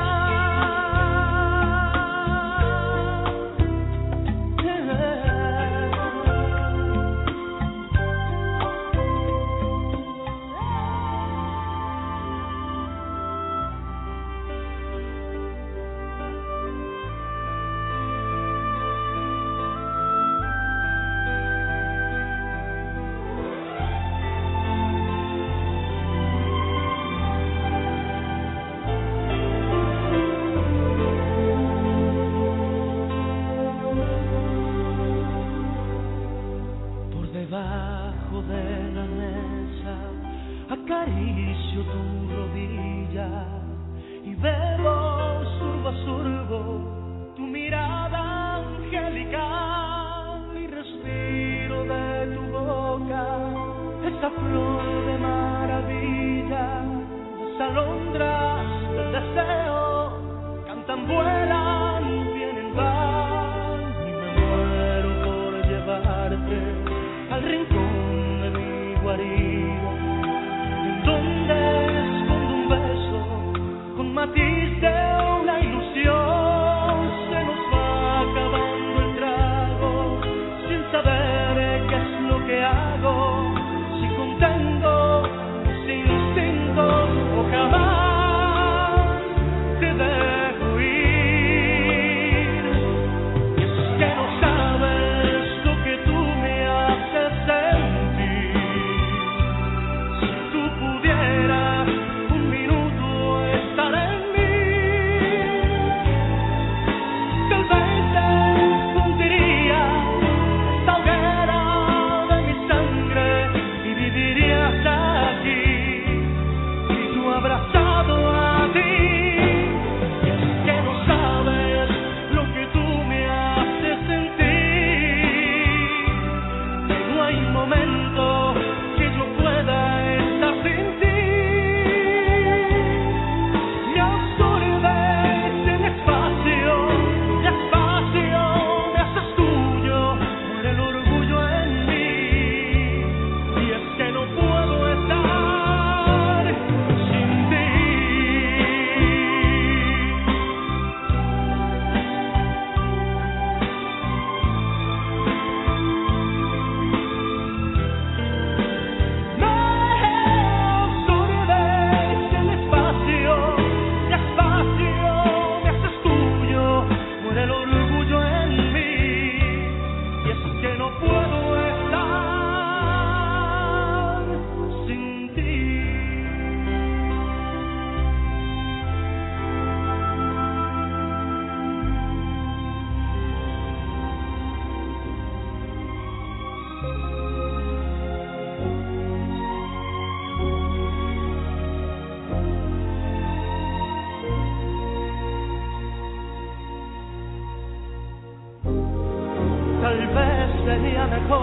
Speaker 4: Por debajo de la mesa acaricio tu rodilla y bebo surbo a surbo tu mirada angelical, y respiro de tu boca esta flor de maravilla. Las alondras del deseo cantan, vuelan, vienen, van, y me muero por llevarte al rincón de mi guarida, en donde escondo un beso con matiz de una ilusión. Se nos va acabando el trago sin saber qué es lo que hago, si contengo mis instintos o jamás te dejo ir. Y es que no sabes lo que tú me haces sentir. Si tú pudieras un minuto estar en mí, tal vez te fundiría esta hoguera de mi sangre y vivirías aquí, y tú abrazado a ti. Y es que no sabes lo que tú me haces sentir, que no hay momento que yo pueda estar sin ti. Me absorbes en espacio me haces tuyo por el orgullo en mí. Y es que no puedo estar sin ti.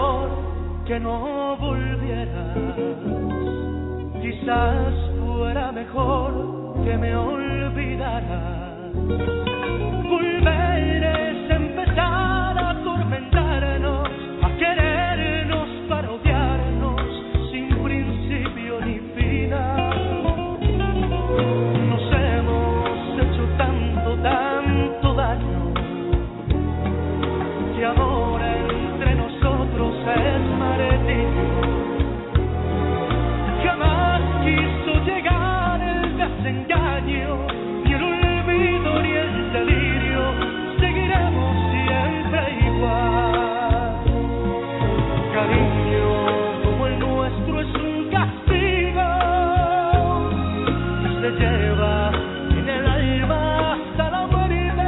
Speaker 4: mejor que no volvieras. Quizás fuera mejor que me olvidaras. Volver es empezar a atormentarnos, a querernos para odiarnos sin principio ni final. Nos hemos hecho tanto daño, que amor entre nosotros es martirio. Jamás quiso llegar el desengaño, ni el olvido ni el delirio. Seguiremos siempre igual. Cariño como el nuestro es un castigo que se lleva en el alma hasta la muerte.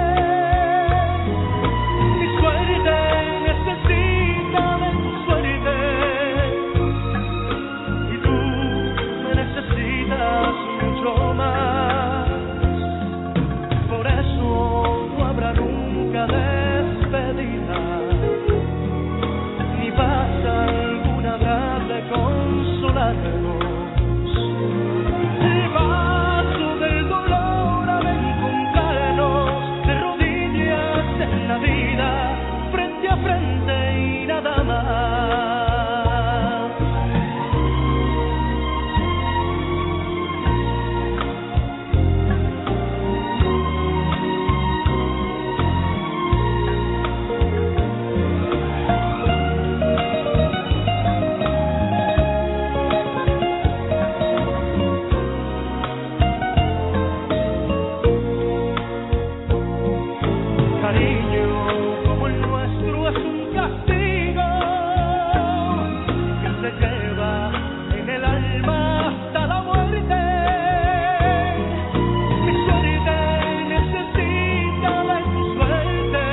Speaker 4: Mi suerte necesita de tu suerte, y tú me necesitas mucho más. Por eso no habrá nunca despedida, ni paz alguna habrá de consolarnos. El vaso del dolor ha de encontrarnos de rodillas en la vida, frente a frente y nada más. Cariño como el nuestro es un castigo que se lleva en el alma hasta la muerte. Mi suerte necesita de tu suerte,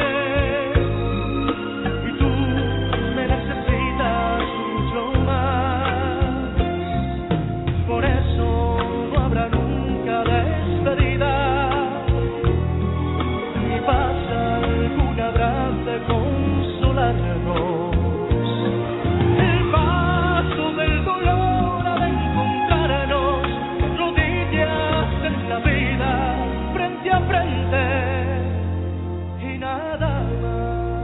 Speaker 4: y tú me necesitas mucho más. Por eso no habrá nunca despedida, ni paz alguna habrá de consolarnos. El paso del dolor ha de encontrarnos rodillas en la vida, frente a frente y nada más.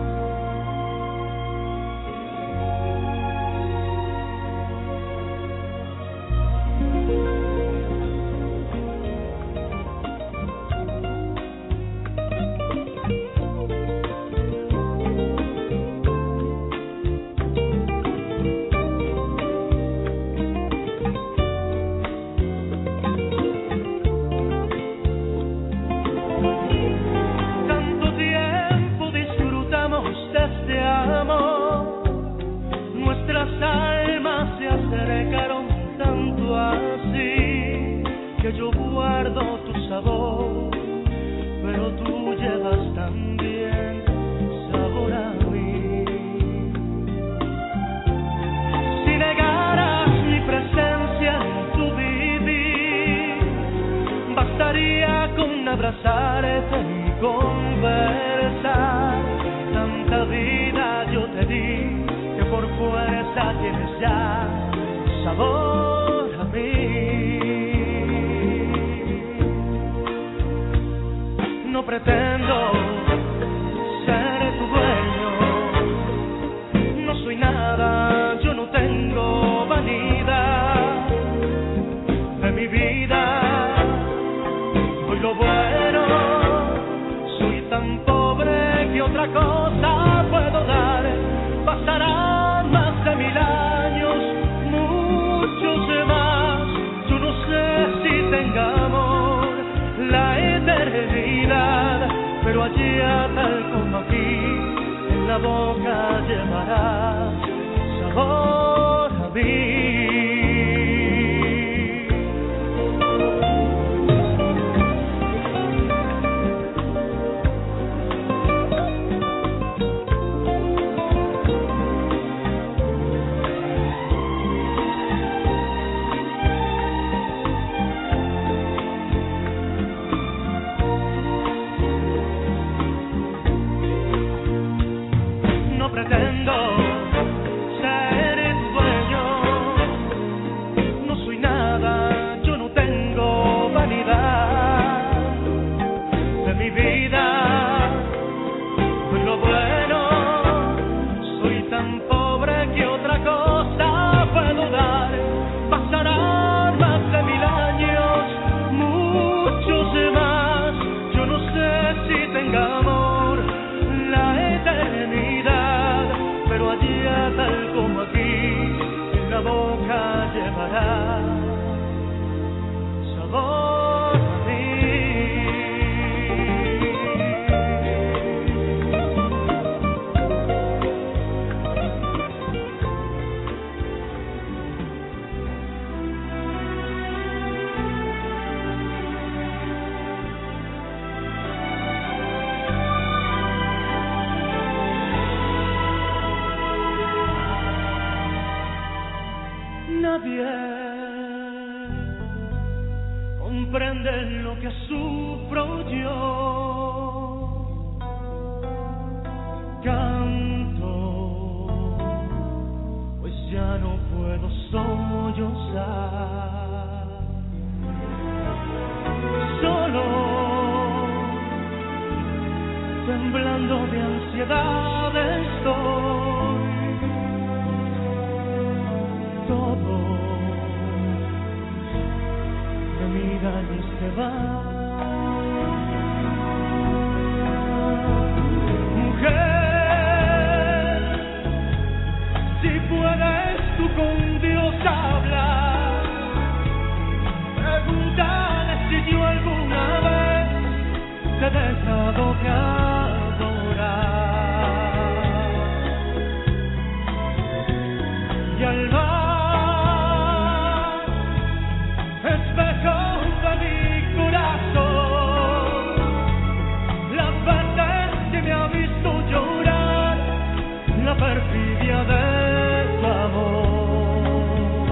Speaker 4: Tanto tiempo disfrutamos de este amor, nuestras almas se acercaron tanto así, que yo guardo tu sabor, pero tú llevas también sabor a mí. Si negaras mi presencia en tu vivir, bastaría con abrazarte y conversar. Tanta vida yo te di que por fuerza tienes ya sabor a mí. No pretendo ser tu dueño, no soy nada, yo no tengo vanidad de mi vida. Soy lo bueno, soy tan pobre que otra cosa puedo dar. Pasarán más de 1000 años, muchos más. Yo no sé si tengamos la eternidad, pero allá tal como aquí, en la boca llevarás sabor a mí. No pretendo nadie comprende lo que sufro yo. Canto, pues ya no puedo sollozar. Solo, temblando de ansiedad estoy. Todos me miran y se van. Mujer, si puedes tú con Dios hablar, pregúntale si yo alguna vez te he dejado de adorar. Y al mar, espejo de mi corazón, las veces que me ha visto llorar, la perfidia de tu amor.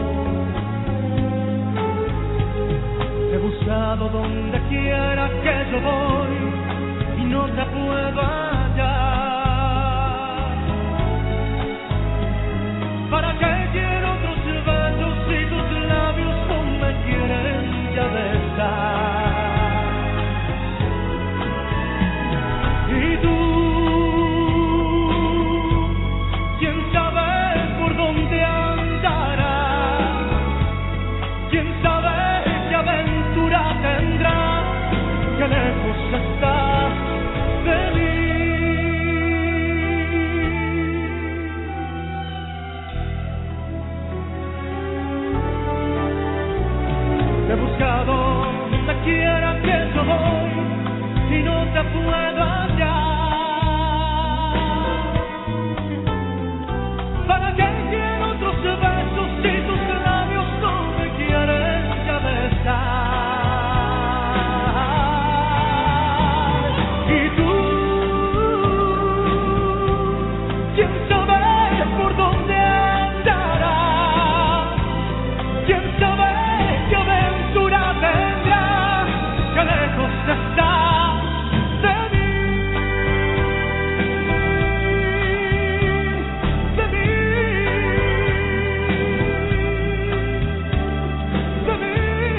Speaker 4: Te he buscado donde quiera que yo voy y no te puedo hallar. ¿Para qué quiero otros besos si tus labios no me quieren ya besar? Y tú, quién sabe por dónde andarás, quién sabe qué aventura tendrás, qué lejos estás de mí. Te he buscado donde quiera que yo voy y no te puedo hallar. ¿Para qué quiero otros besos si tus labios no me quieren ya besar? Y tú, quién sabe por dónde andarás, quién sabe qué aventura tendrás, qué lejos estás de mí, de mí, de mí.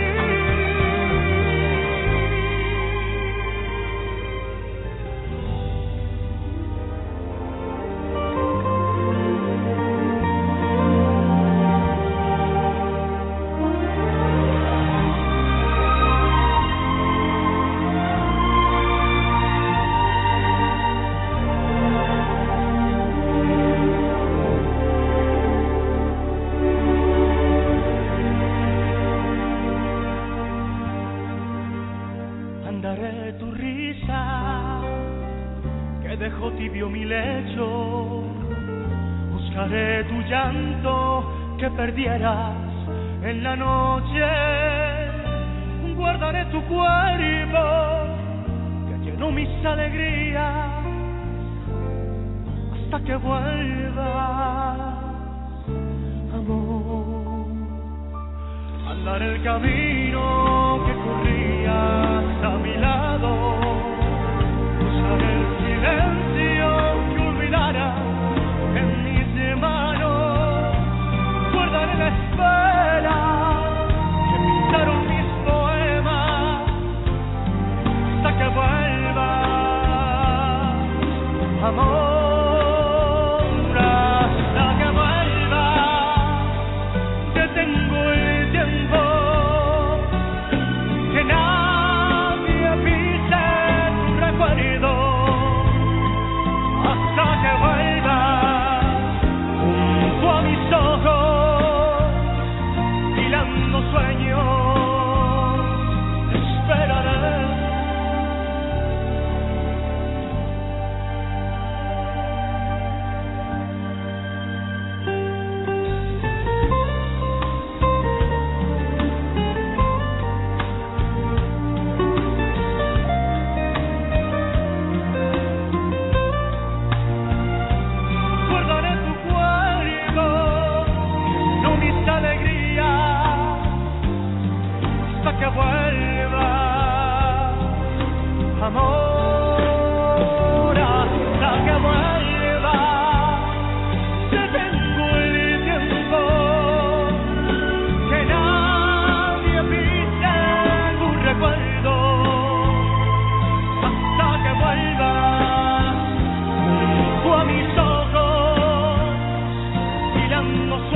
Speaker 4: Andaré tu risa que dejó tibio mi lecho, buscaré tu llanto que perdieras en la noche, guardaré tu cuerpo que llenó mis alegrías hasta que vuelvas, amor. Andaré el camino que corrías a mi lado, buscaré el silencio que olvidara en mis manos, guardaré la espera que pintaron mis poemas hasta que vuelvas, amor. Hasta que vuelvas, detengo el tiempo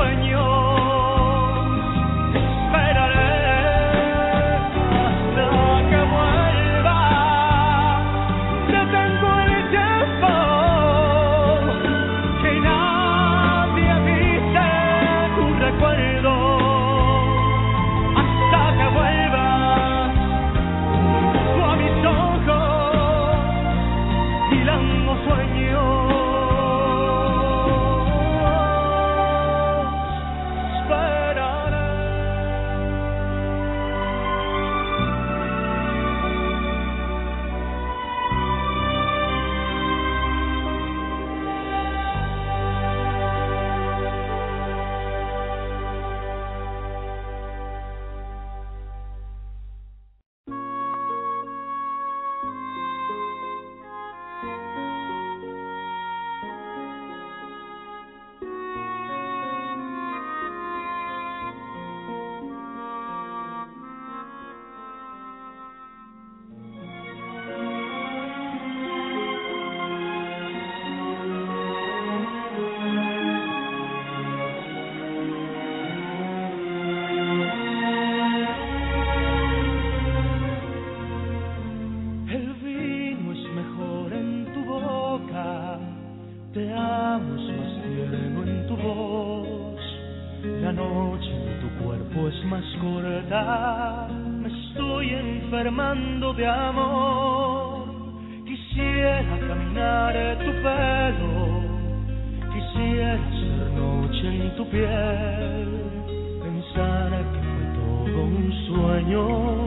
Speaker 4: Enfermando de amor, quisiera caminar tu pelo, quisiera ser noche en tu piel, pensar que fue todo un sueño,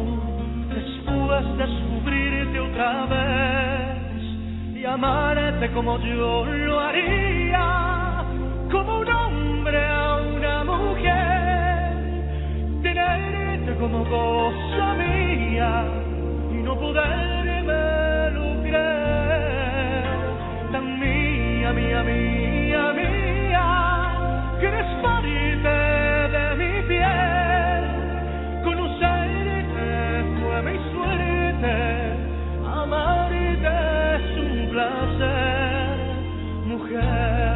Speaker 4: después descubrirte otra vez y amarte como yo lo haría, como un hombre a una mujer, tenerte como cosa mía y no podérmelo creer, tan mía, mía, mía, mía, que eres parte de mi piel, conocerte fue mi suerte, amarte es un placer, mujer.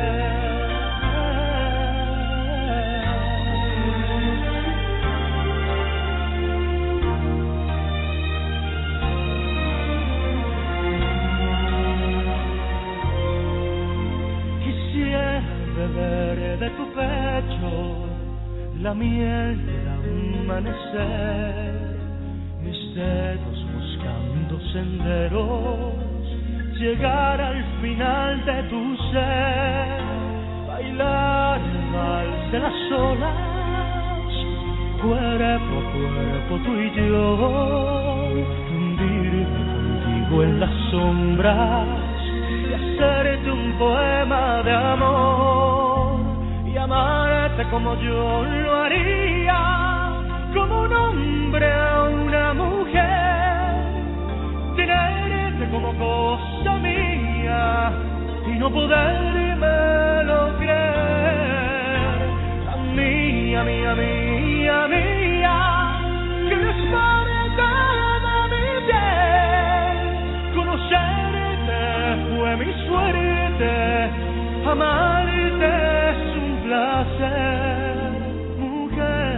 Speaker 4: Beber de tu pecho la miel del amanecer, mis dedos buscando senderos, llegar al final de tu ser, bailar el vals de las olas, cuerpo a cuerpo tú y yo, hundirme contigo en las sombras y hacerte un poema de amor y amarte como yo lo haría, como un hombre a una mujer, tenerte como cosa mía y no podérmelo creer, tan mía, mía, mía, mía, que eres parte de mi piel, conocerte fue mi suerte, amarte es un placer, mujer.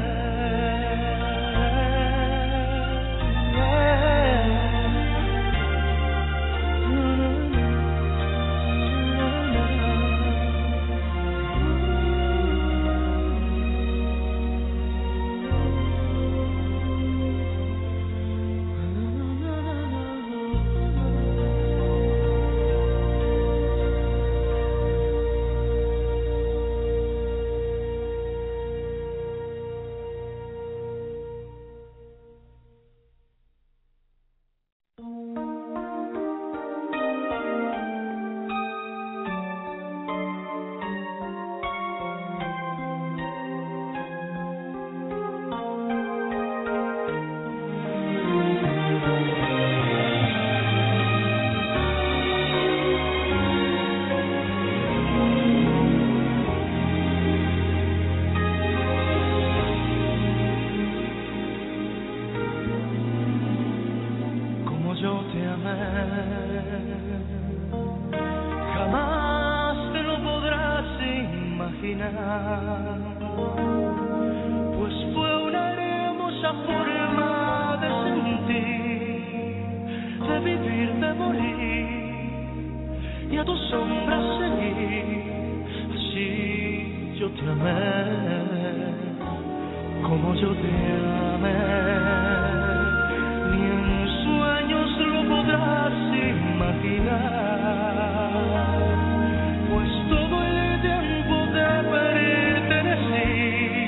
Speaker 4: como yo te amé, ni en sueños lo podrás imaginar, pues todo el tiempo te pertenecí,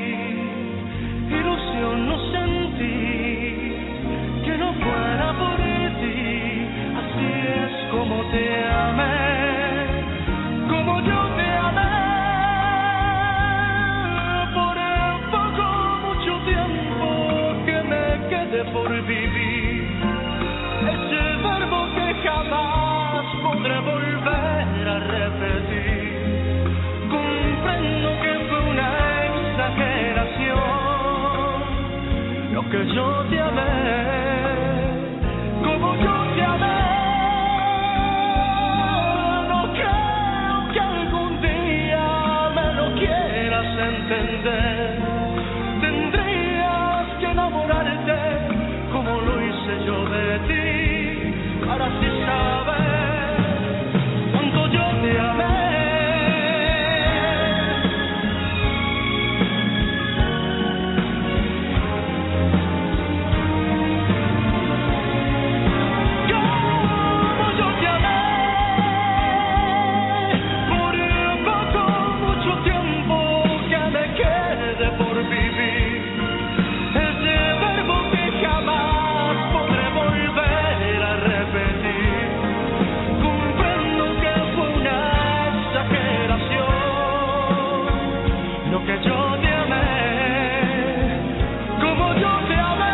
Speaker 4: ilusión no sentí que no fuera por ti, así es como te amé, como yo te amé. Por vivir es el verbo que jamás podré volver a repetir. Comprendo que fue una exageración lo que yo te amé, como yo te amé. No creo que algún día me lo quieras entender. Tendrías que enamorarte como lo hice yo de ti, para así saber cuánto yo te amé. Como yo te amé, por poco, mucho tiempo que me quede por vivir. Que yo te amé, como yo te amé.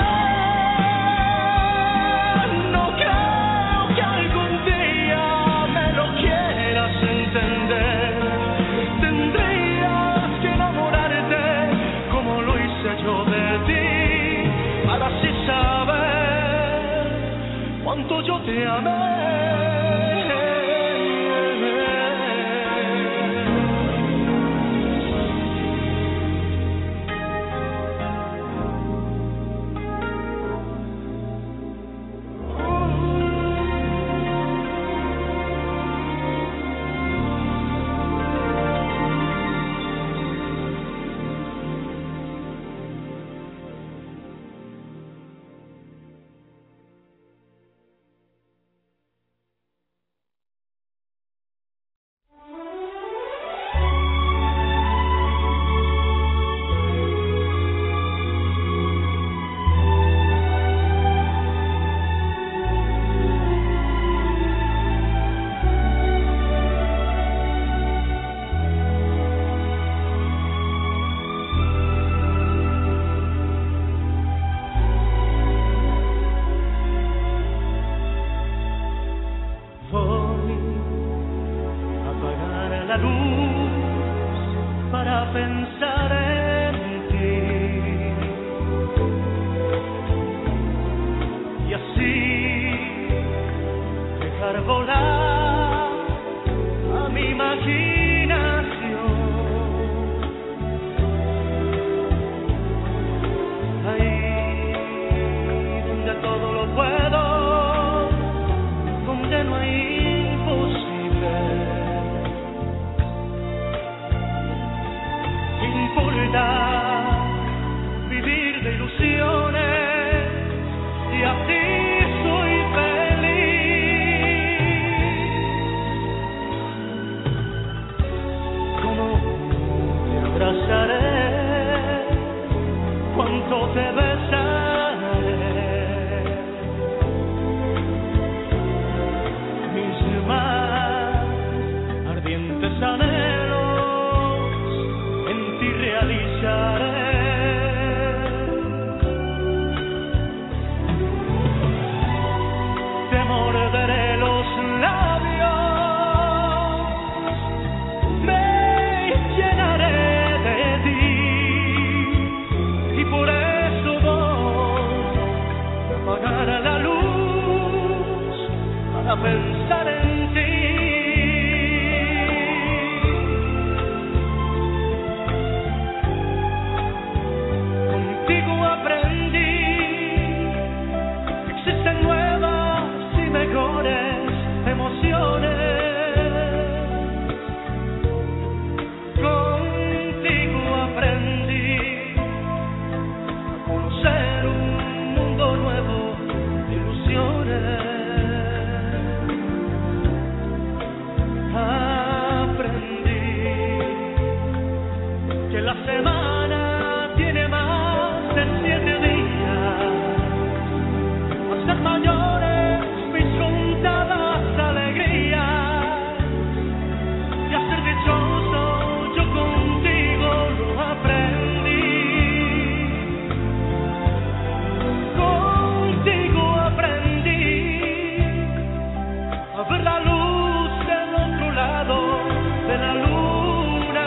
Speaker 4: No creo que algún día me lo quieras entender. Tendrías que enamorarte como lo hice yo de ti, para así saber cuánto yo te amé. Pensar en ti. la semana tiene más de 7 días. Hacer mayores mis contadas alegrías y a ser dichoso yo contigo lo aprendí. Contigo aprendí a ver la luz del otro lado de la luna.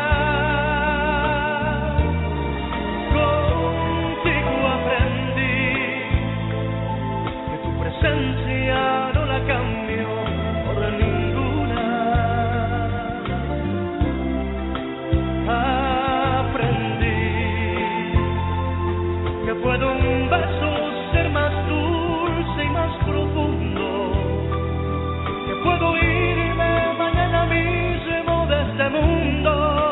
Speaker 4: Contigo aprendí que tu presencia no la cambio por ninguna. Aprendí que puede un beso ser más dulce y más profundo, que puedo irme mañana mismo de este mundo.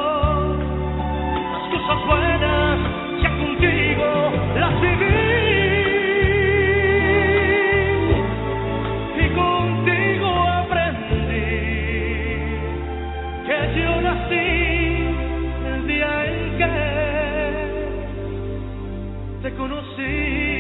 Speaker 4: Las cosas buenas ya contigo las viví. Y contigo aprendí que yo nací el día en que te conocí.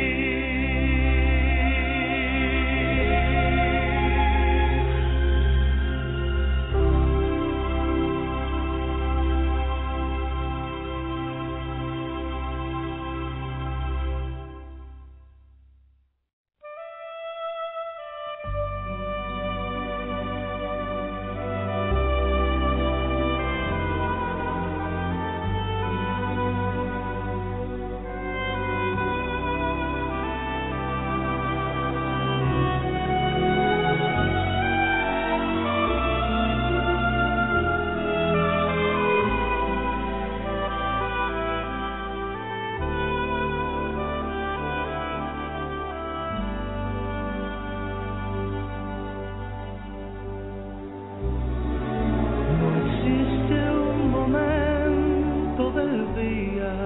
Speaker 4: No existe un momento del día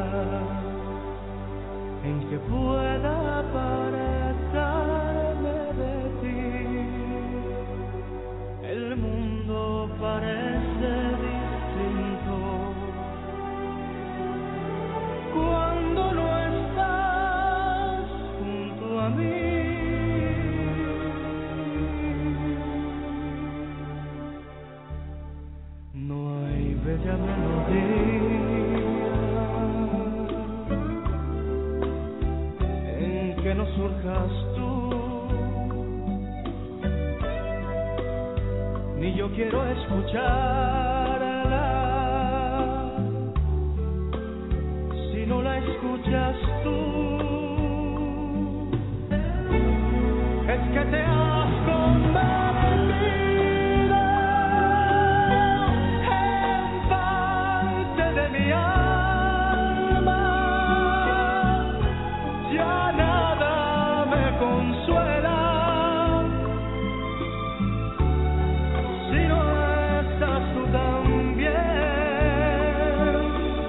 Speaker 4: en que pueda apartarme de ti. El mundo parece distinto cuando no estás junto a mí. No hay bella melodía en que no surjas tú, ni yo quiero escucharla si no la escuchas tú. Es que te has convertido en parte de mi alma. Ya nada me consuela si no estás tú también.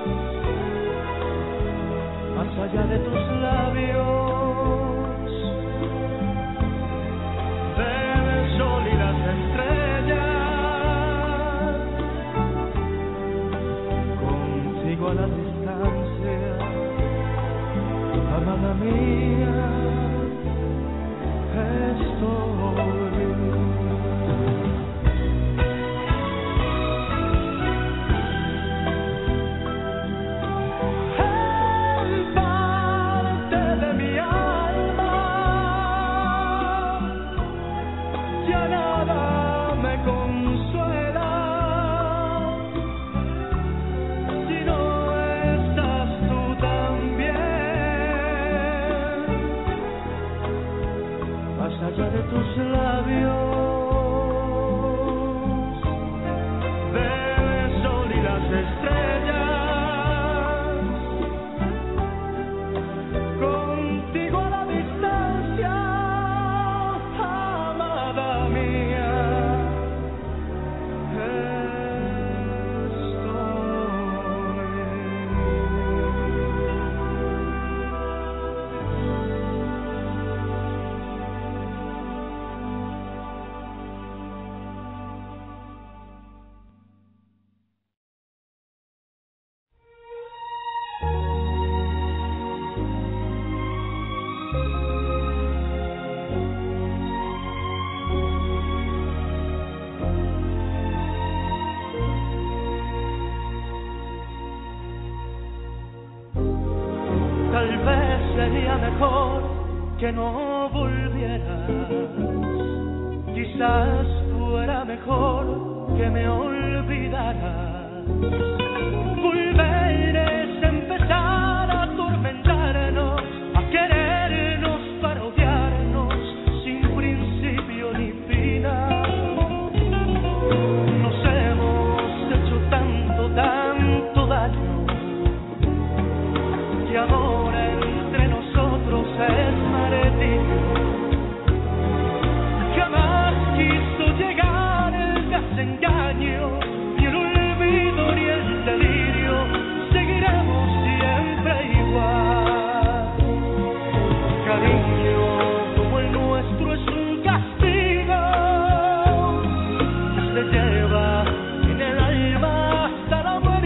Speaker 4: Más allá de tus labios ven el sol y las estrellas. Contigo a la distancia, amada mía, estoy. En parte de mi alma, ya nada me consuela si no estás tú también. Tal vez sería mejor que no volvieras. Quizás fuera mejor que me olvidaras. Volver es empezar a atormentarnos, a querernos para odiarnos sin principio ni final. Nos hemos hecho tanto daño, que amor entre nosotros es martirio. Jamás quiso llegar el desengaño, ni el olvido ni el delirio. Seguiremos siempre igual. Cariño como el nuestro es un castigo que se lleva en el alma hasta la muerte.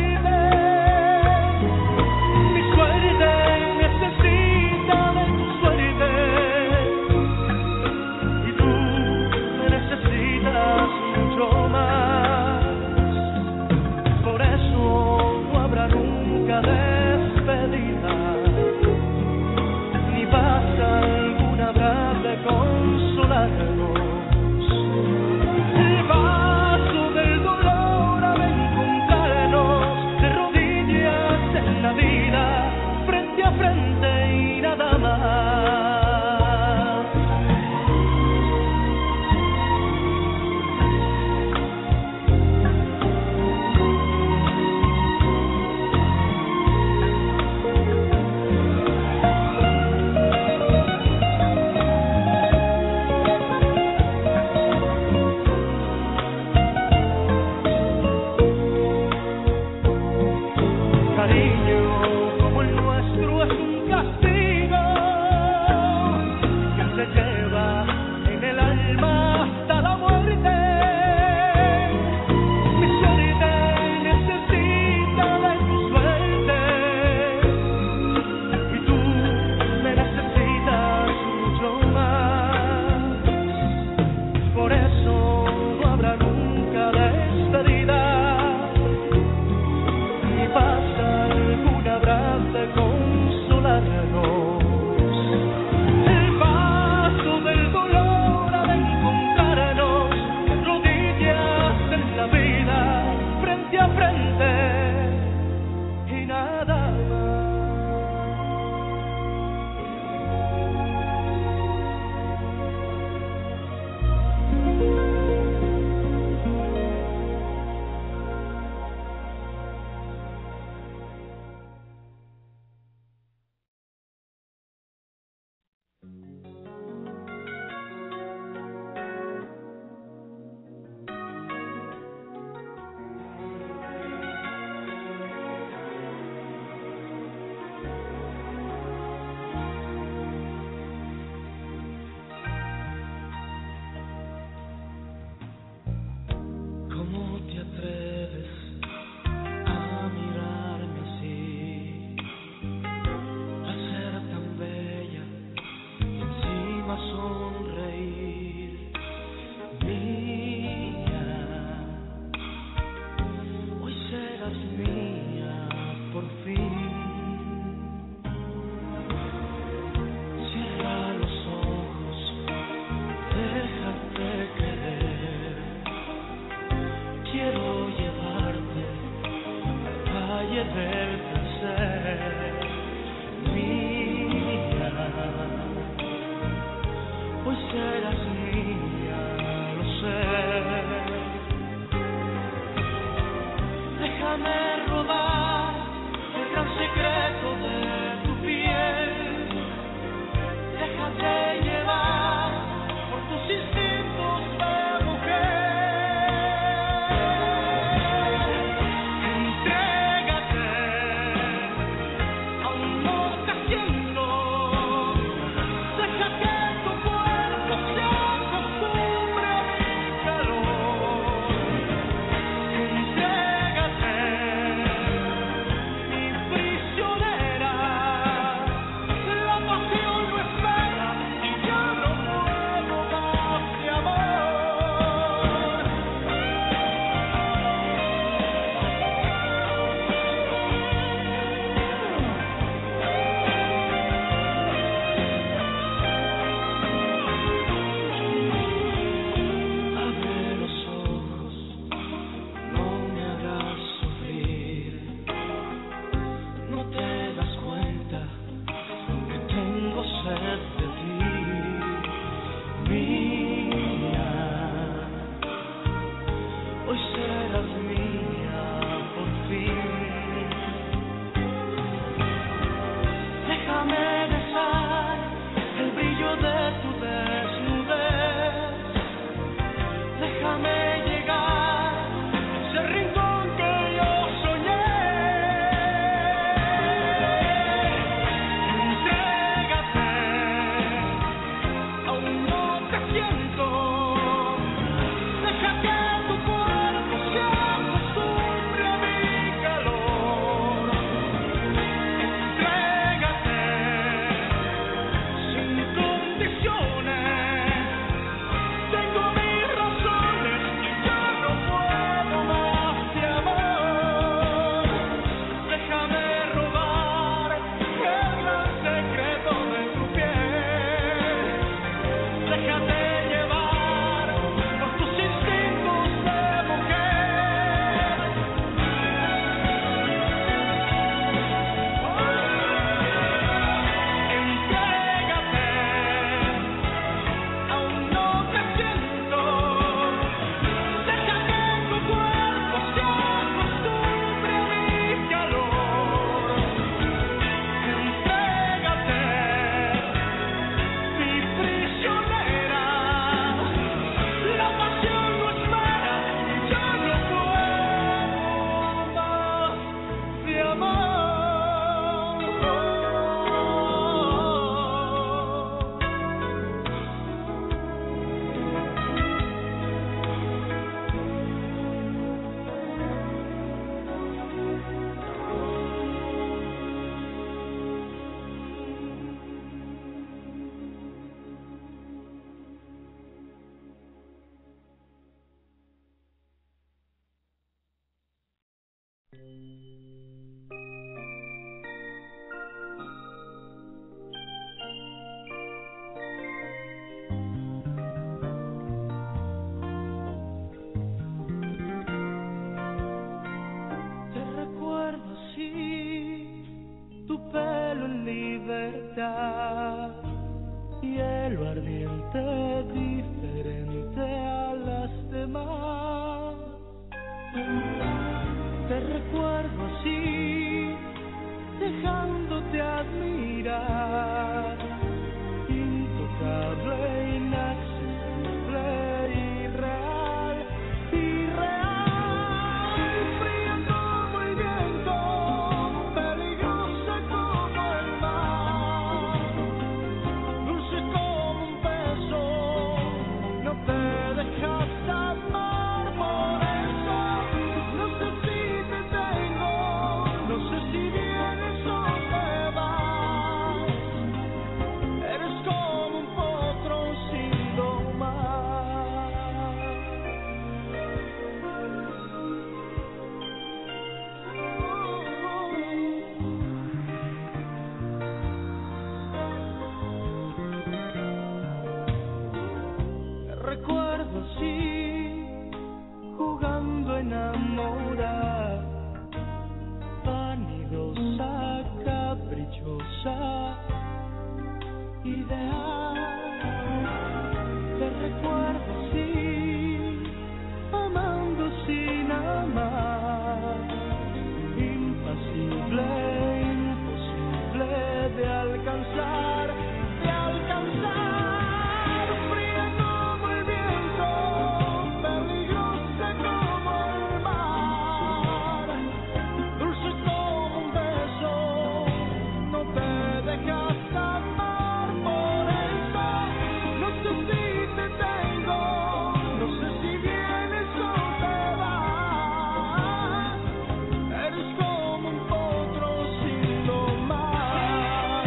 Speaker 4: Mi suerte necesita de tu suerte y tú me necesitas mucho más. Por eso no habrá nunca despedida. Hielo ardiente diferente a las demás. Te recuerdo así, dejándote admirar, intocable, inaccesible, irreal, irreal, fría como el viento, peligrosa como el mar, dulce como un beso, no te dejas amar, por eso no sé si te tengo, no sé si vienes o te vas, eres como un potro sin domar. Te recuerdo así, jugando a enamorar, vanidosa, caprichosa, ideal. Te recuerdo así, amando sin amar, impasible, imposible de alcanzar, fría como el viento, peligrosa como el mar, dulce como un beso, no te dejas amar, por eso no sé si te tengo, no sé si vienes o te vas, eres como un potro sin domar.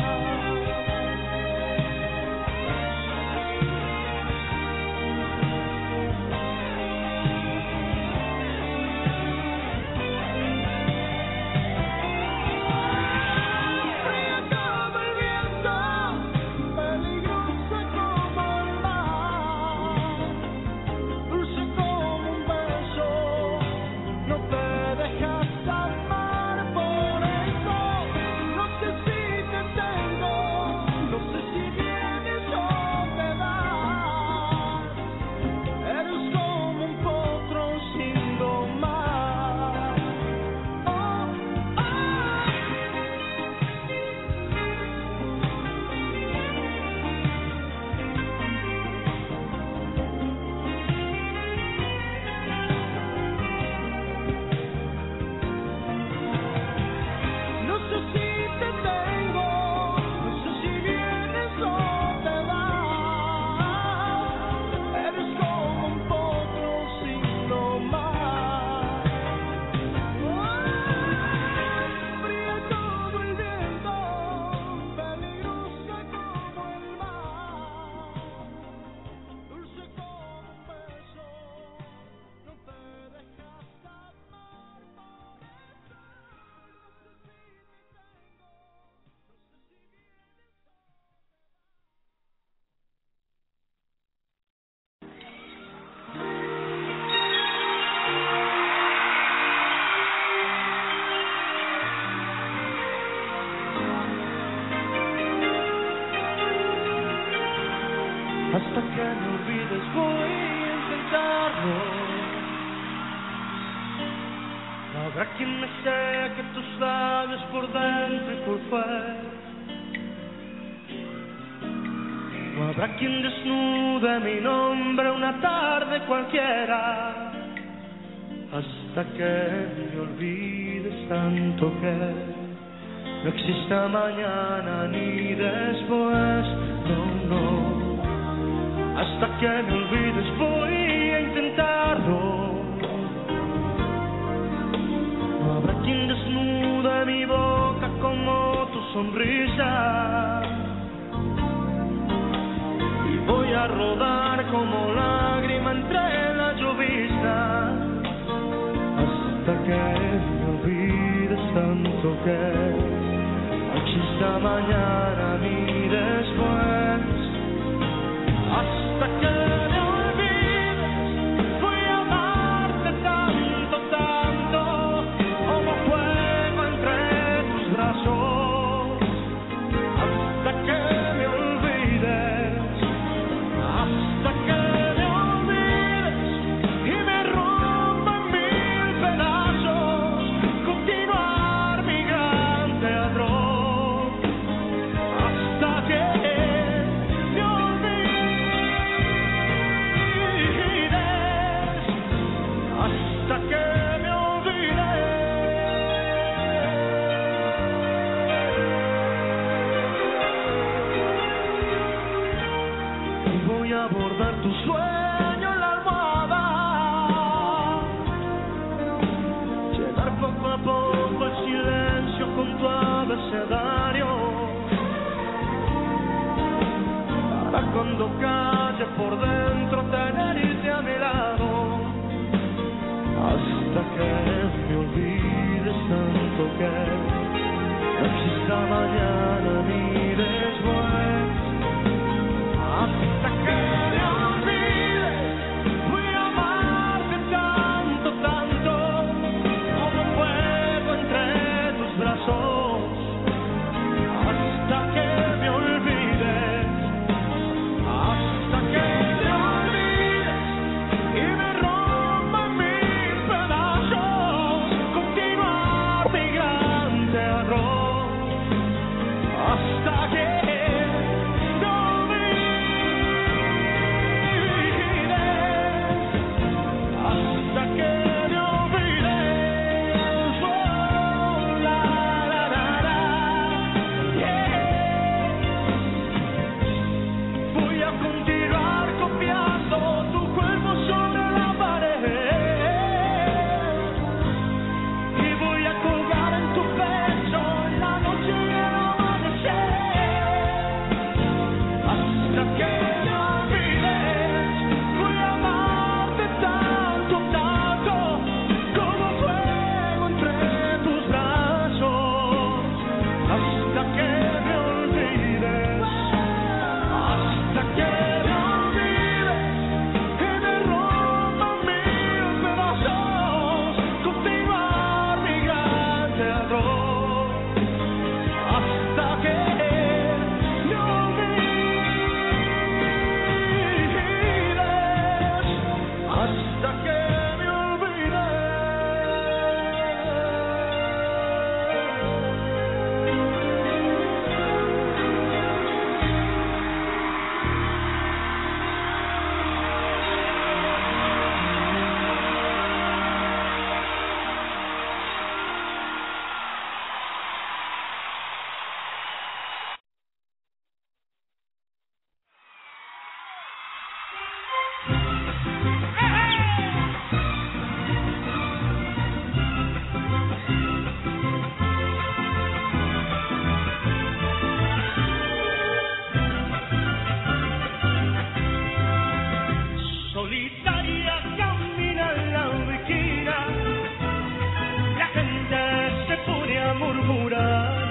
Speaker 4: Fría como el viento, peligrosa como el mar, dulce como un beso, no te dejas amar, por eso no sé si te tengo, no sé si vienes o te vas, eres como un potro sin domar. Oh, oh. No sé si te tengo, no sé si vienes o te vas, eres como un potro sin domar. Fría como el viento, peligrosa como el mar, dulce como un beso, no te dejas amar, por eso no sé si te tengo, no sé si vienes o te hasta que me olvides voy a intentarlo. No habrá quien me seque tus labios por dentro y por fuera. No habrá quien desnude mi nombre una tarde cualquiera. Hasta que me olvides tanto que no exista mañana ni después. No, no. Hasta que me olvides voy a intentarlo. No habrá quien desnude mi boca como tu sonrisa. Y voy a rodar como lágrima entre la llovizna. Hasta que me olvides que quizá mañana ni después, hasta que me olvides, voy a amarte tanto, tanto, como fuego entre tus brazos, hasta que me olvides, hasta que me olvides y me rompa en mil pedazos, continuar mi gran teatro, hasta que me olvides, hasta que me olvides. Y voy a abordar tu sueño en la almohada, llenar poco a poco el silencio con tu abecedario, para cuando calle por dentro tenerte a mi lado, hasta que me olvides tanto que no exista mañana ni después, hasta que me olvides, voy a amarte tanto, tanto, como fuego entre tus brazos, hasta que me olvides, hasta que me olvides y me rompa en mil pedazos, continuar mi gran terror, hasta que me olvides, hasta que me olvides. Oh, la, la, la, la, yeah. Voy a continuar copiando tu cuerpo sobre la pared y voy a colgar en tu pecho en la noche y el amanecer, hasta que me olvides. Voy a amarte tanto, tanto, como fuego entre tus brazos, hasta que me olvides, hasta que me olvides y me rompa en mil pedazos, continuar mi gran teatro, hasta que me olvides, hasta que me olvides. Solitaria camina en la esquina, la gente se pone a murmurar,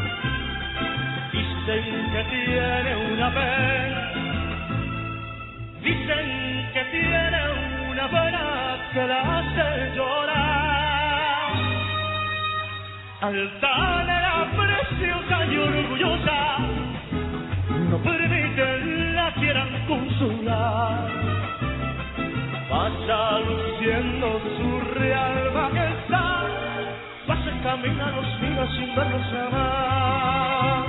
Speaker 4: dicen que tiene una pena, dicen que tiene una pena que la hace llorar. Altanera, preciosa y orgullosa, no permiten la quieran consolar. Pasa luciendo su real majestad, pasa y camina los días sin verlos jamás.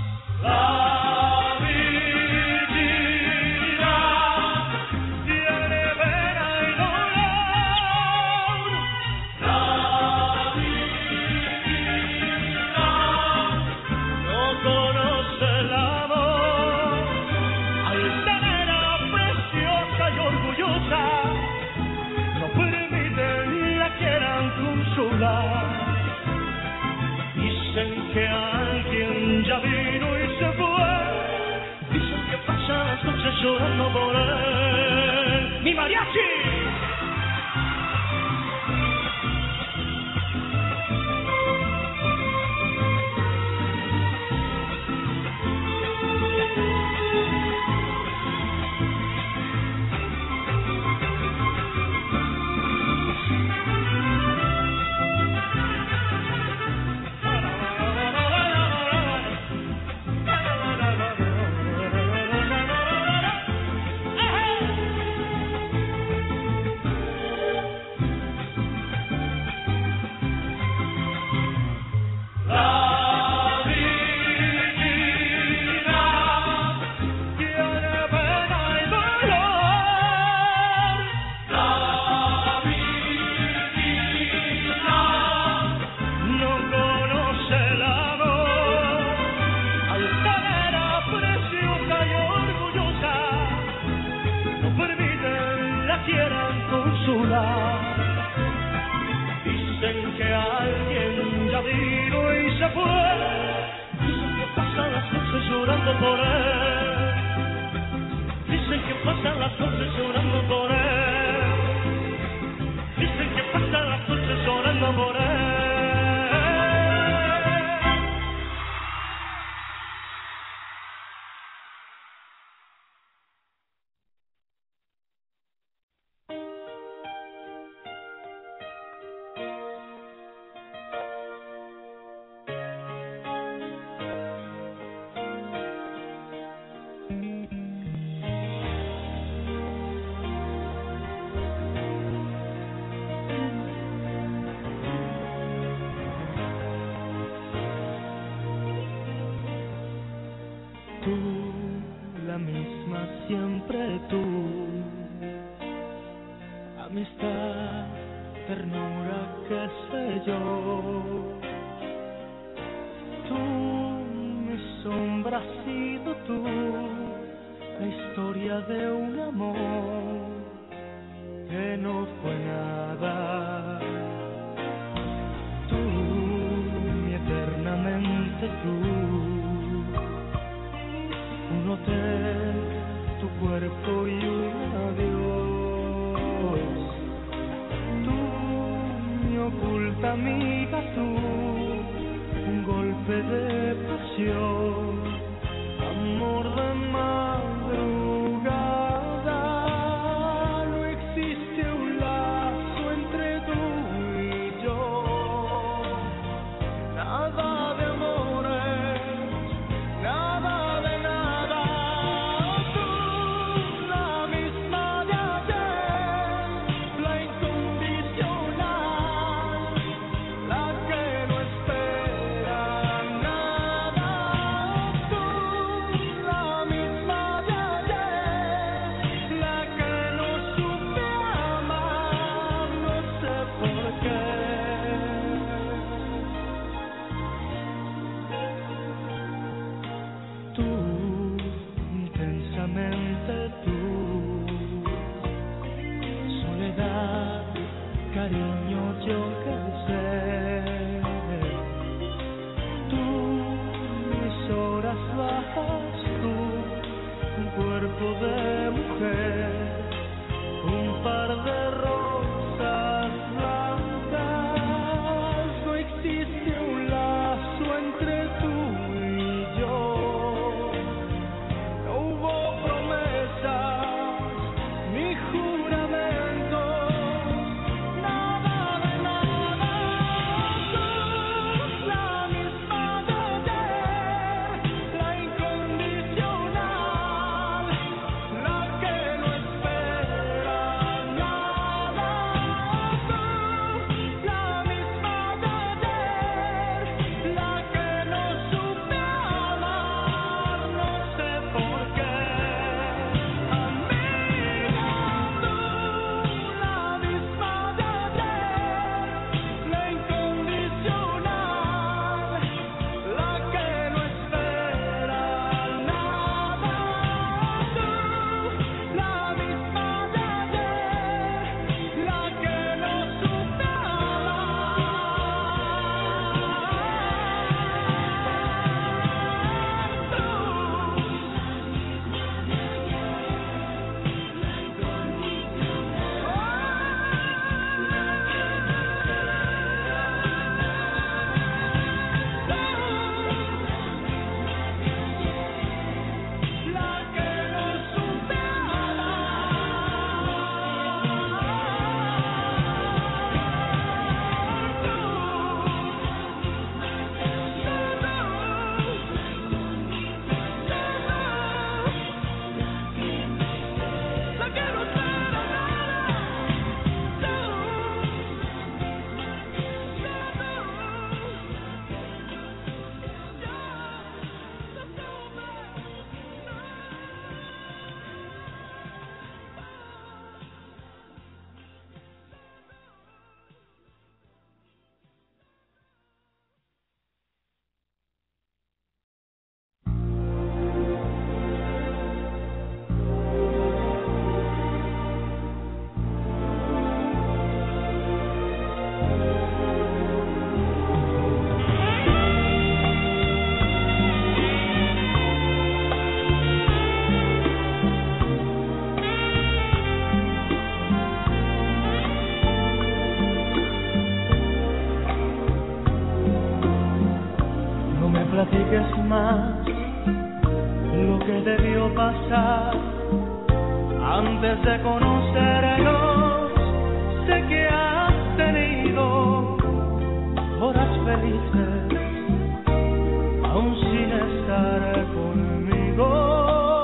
Speaker 4: La virginidad tiene pena y dolor. La virginidad no conoce el amor. Altanera, preciosa y orgullosa, no permiten la quieran consolar. Dicen que alguien ya vino y se fue, dicen que pasan las noches llorando por él. ¡Mi mariachi! llorando por él. Dicen que pasan las noches llorando por él. Dicen que pasan las noches llorando por él. Tú, la misma siempre tú, amistad, ternura, qué sé yo. Tú, mi sombra has sido tú, la historia de un amor que no fue nada. Tú, mi eternamente tú. Un hotel, tu cuerpo y un adiós. Tú, mi oculta amiga, tú, un golpe de pasión, amor de madrugada. No existe un lazo entre tú y yo, nada de amores, nada de nada. Misma platiques más lo que debió pasar antes de conocernos. Sé que has tenido horas felices aún sin estar conmigo.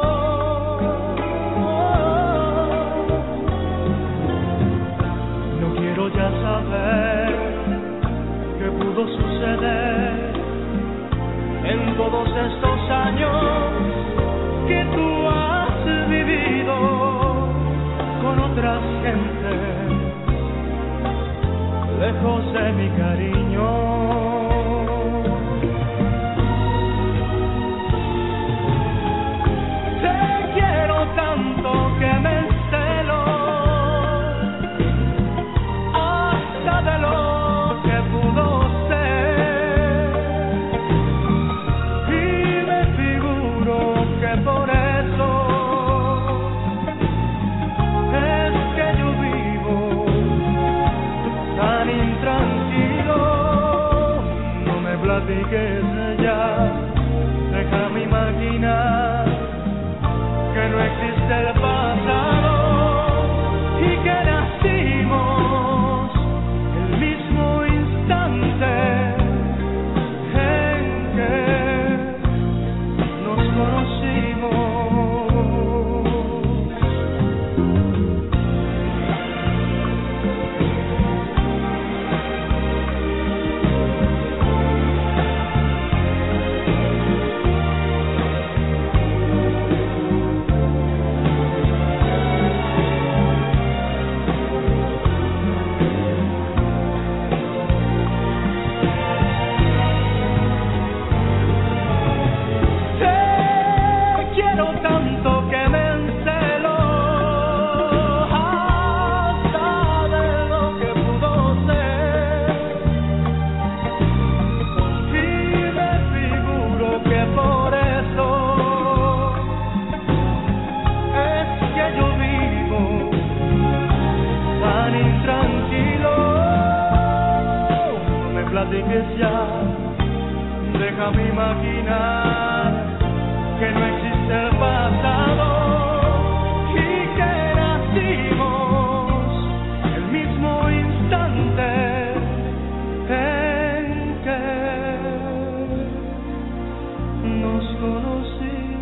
Speaker 4: No quiero ya saber qué pudo suceder en todos estos años que tú has vivido con otras gentes, lejos de mi cariño. Te quiero tanto que me encelo hasta de lo que pudo ser, y me figuro que por eso es que yo vivo tan intranquilo. No me platiques ya, déjame imaginar que no existe el pasado y que nacimos el mismo instante en que nos conocimos. Ya, déjame imaginar que no existe el pasado y que nacimos el mismo instante en que nos conocimos.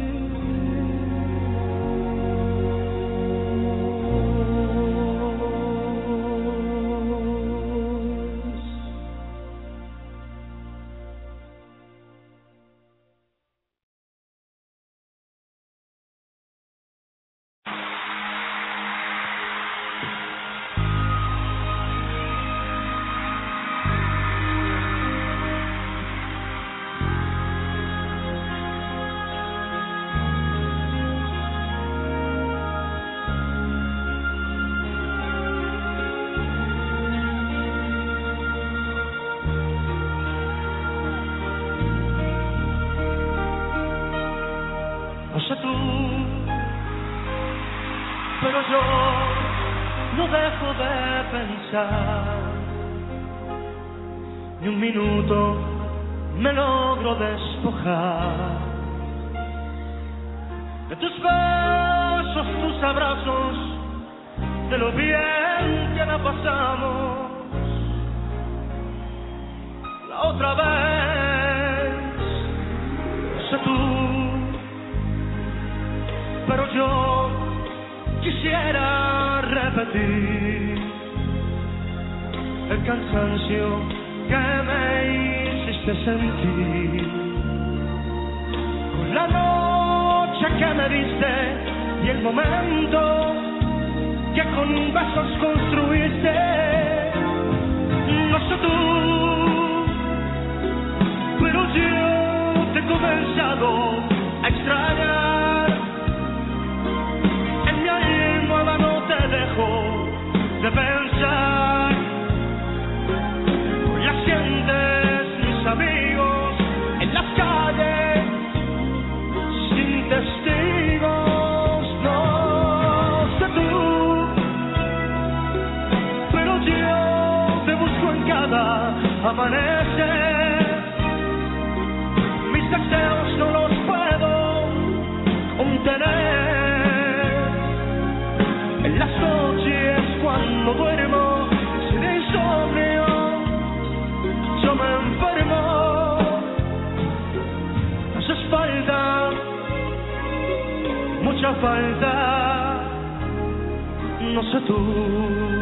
Speaker 4: No sé tú, pero yo no dejo de pensar, ni un minuto me logro despojar de tus besos, tus abrazos, de lo bien que la pasamos la otra vez. No sé tú, pero yo quisiera repetir el cansancio que me hiciste sentir con la noche que me diste y el momento que con besos construiste. No sé tú, pero yo te he comenzado a extrañar. En mi almohada no te dejo de pensar. Con las gentes, mis amigos, en las calles, sin testigos. No sé tú, pero yo te busco en cada falta, mucha falta, no sé tú.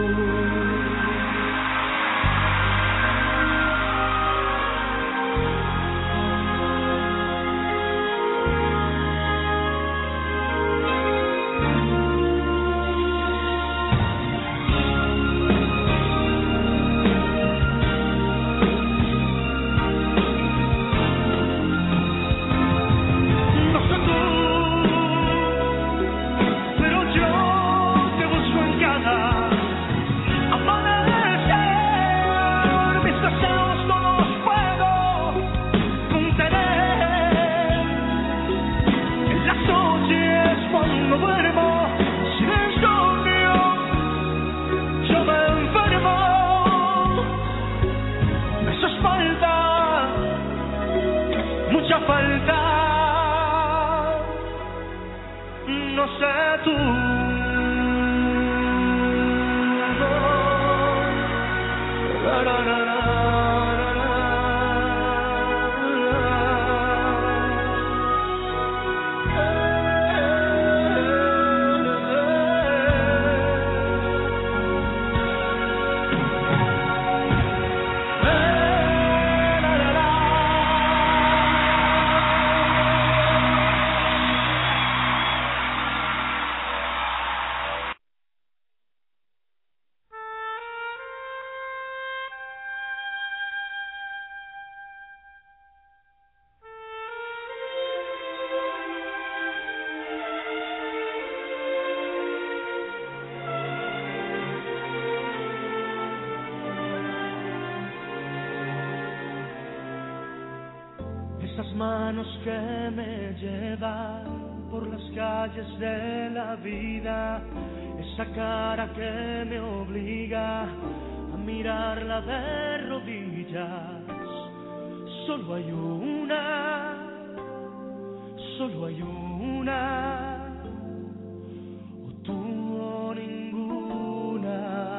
Speaker 3: Esas manos que me llevan por las calles de la vida, esa cara que me obliga a mirarla de rodillas. Solo hay una, o tú o ninguna.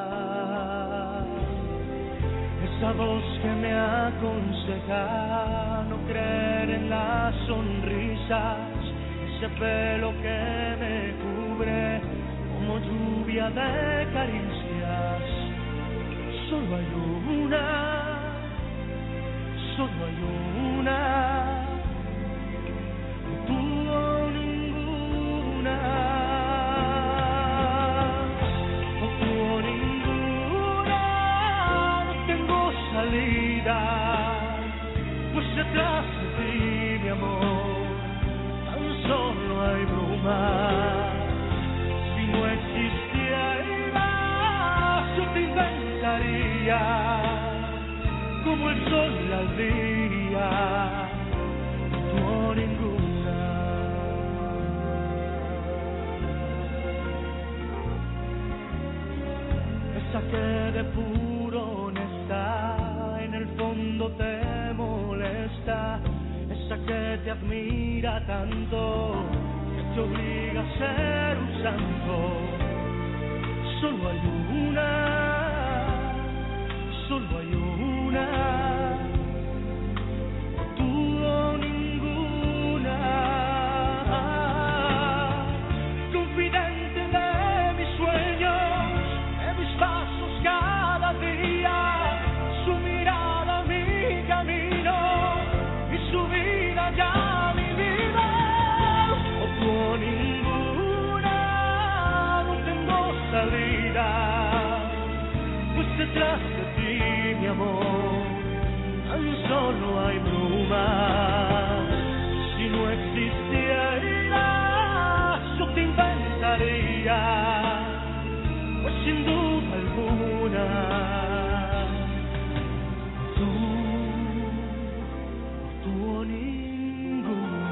Speaker 3: Esa voz que me aconseja no creer en las sonrisas, ese pelo que me cubre como lluvia de caricias. Solo hay una, tú o ninguna, o tú o ninguna. No tengo salida, pues detrás de ti, mi amor, tan solo hay bruma. Si no existieras, yo te inventaría como el sol al día, tú o ninguna. Esa que de puro honesta en el fondo te molesta, esa que te admira tanto que te obliga a ser un santo. Solo hay una, tú o ninguna. Confidente de mis sueños, de mis pasos cada día, su mirada mi camino y su vida ya mi vida. O tú o ninguna, no tengo salida, pues detrás de ti, mi amor, tan solo hay bruma. Si no existieras, yo te inventaría, pues sin duda alguna, tú o ninguna.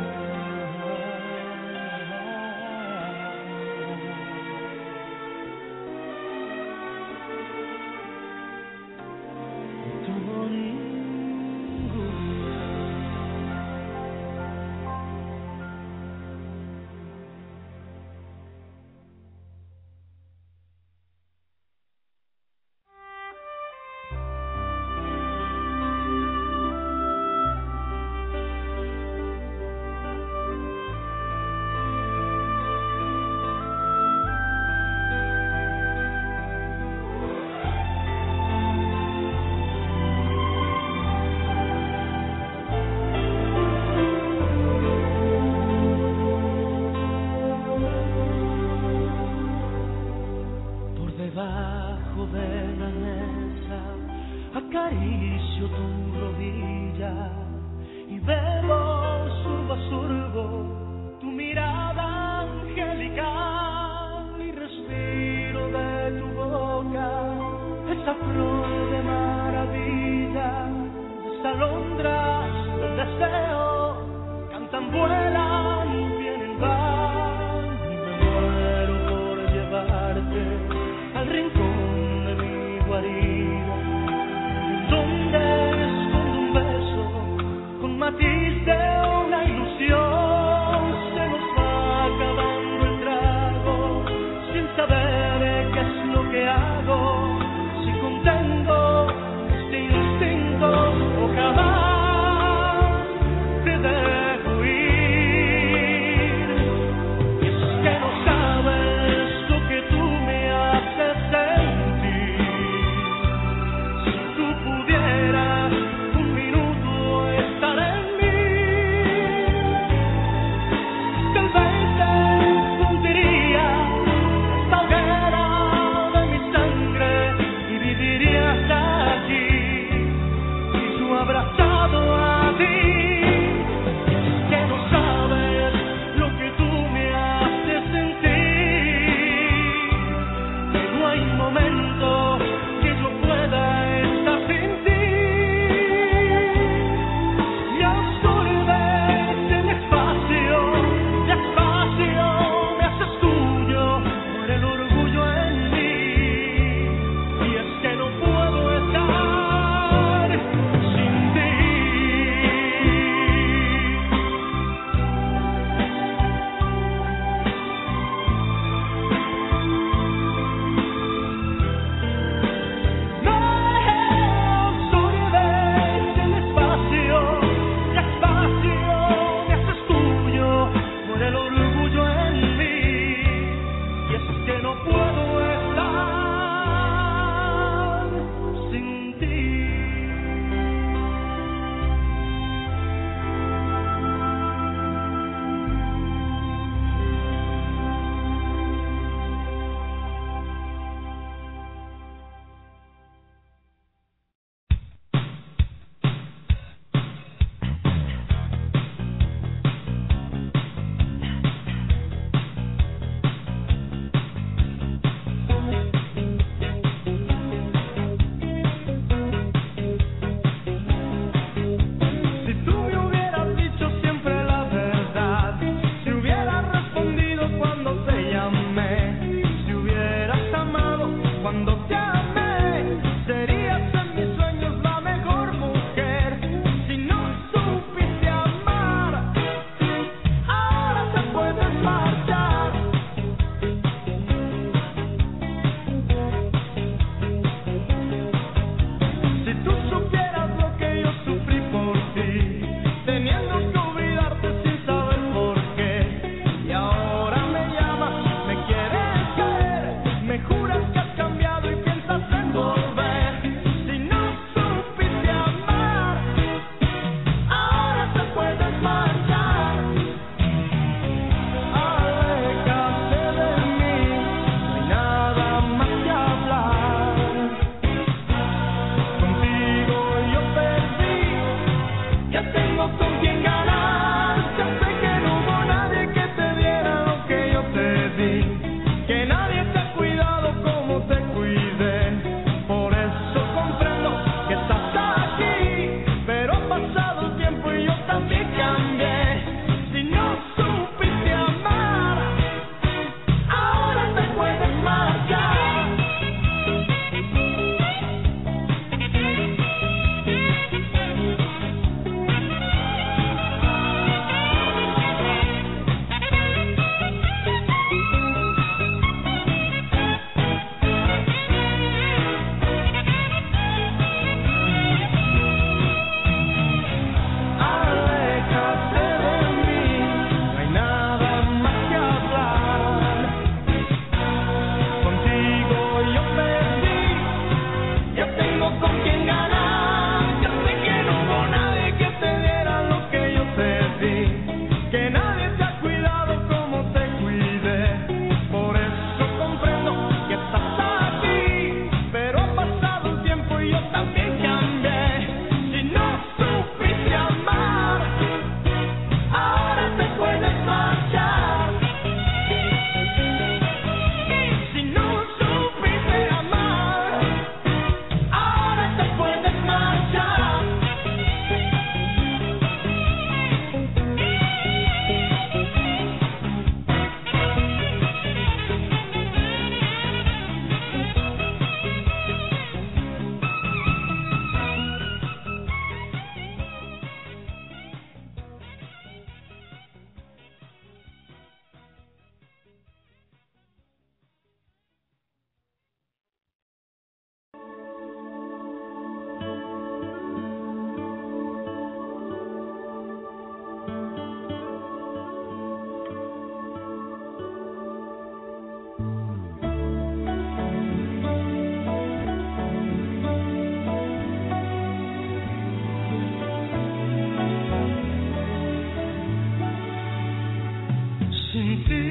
Speaker 3: Sin ti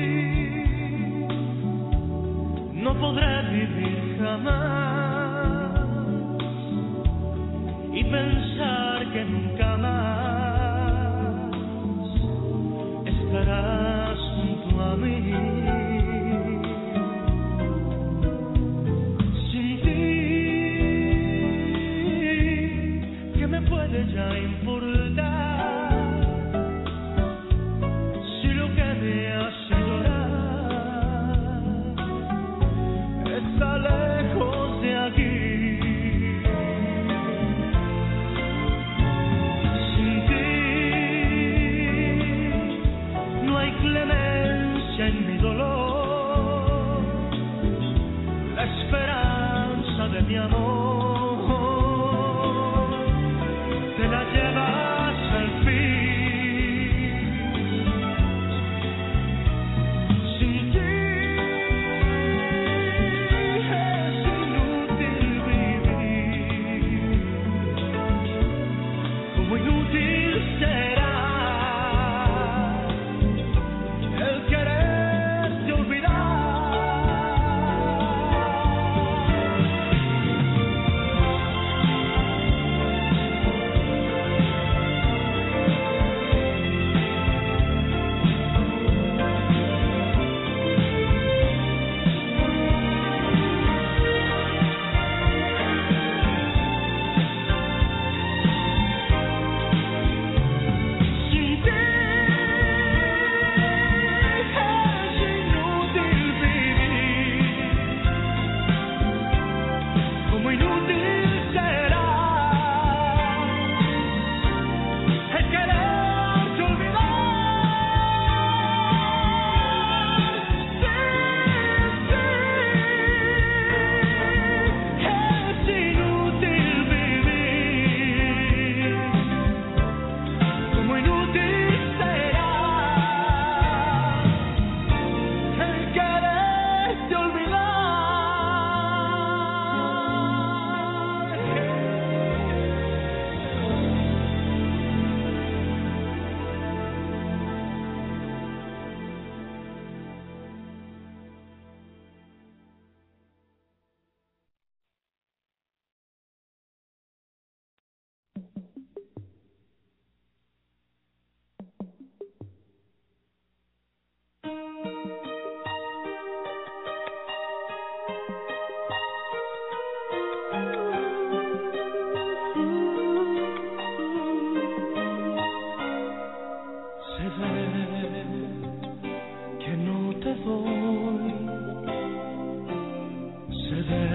Speaker 3: no podré vivir jamás y pensar que nunca más estarás junto a mí. Sin ti, ¿qué me puede ya importar? Si lo que me hace llorar está lejos de aquí. Sin ti no hay clemencia en mi dolor, la esperanza de mi amor te la llevas al fin. Sin ti es inútil vivir, como inútil será el quererte olvidar. Sin ti es inútil vivir, como inútil será el quererte olvidar. Sin ti es inútil vivir, como inútil será el quererte olvidar. Se ve que no te doy, se ve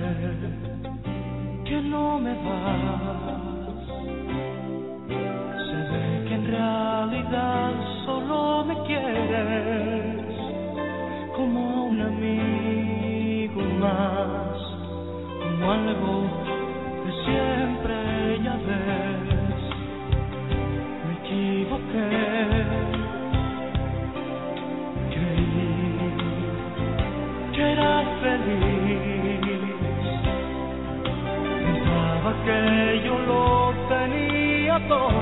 Speaker 3: que no me vas, se ve que en realidad solo me quieres como a un amigo más, como algo que siempre ya ves. Me equivoqué, creí que eras feliz, pensaba que yo lo tenía todo.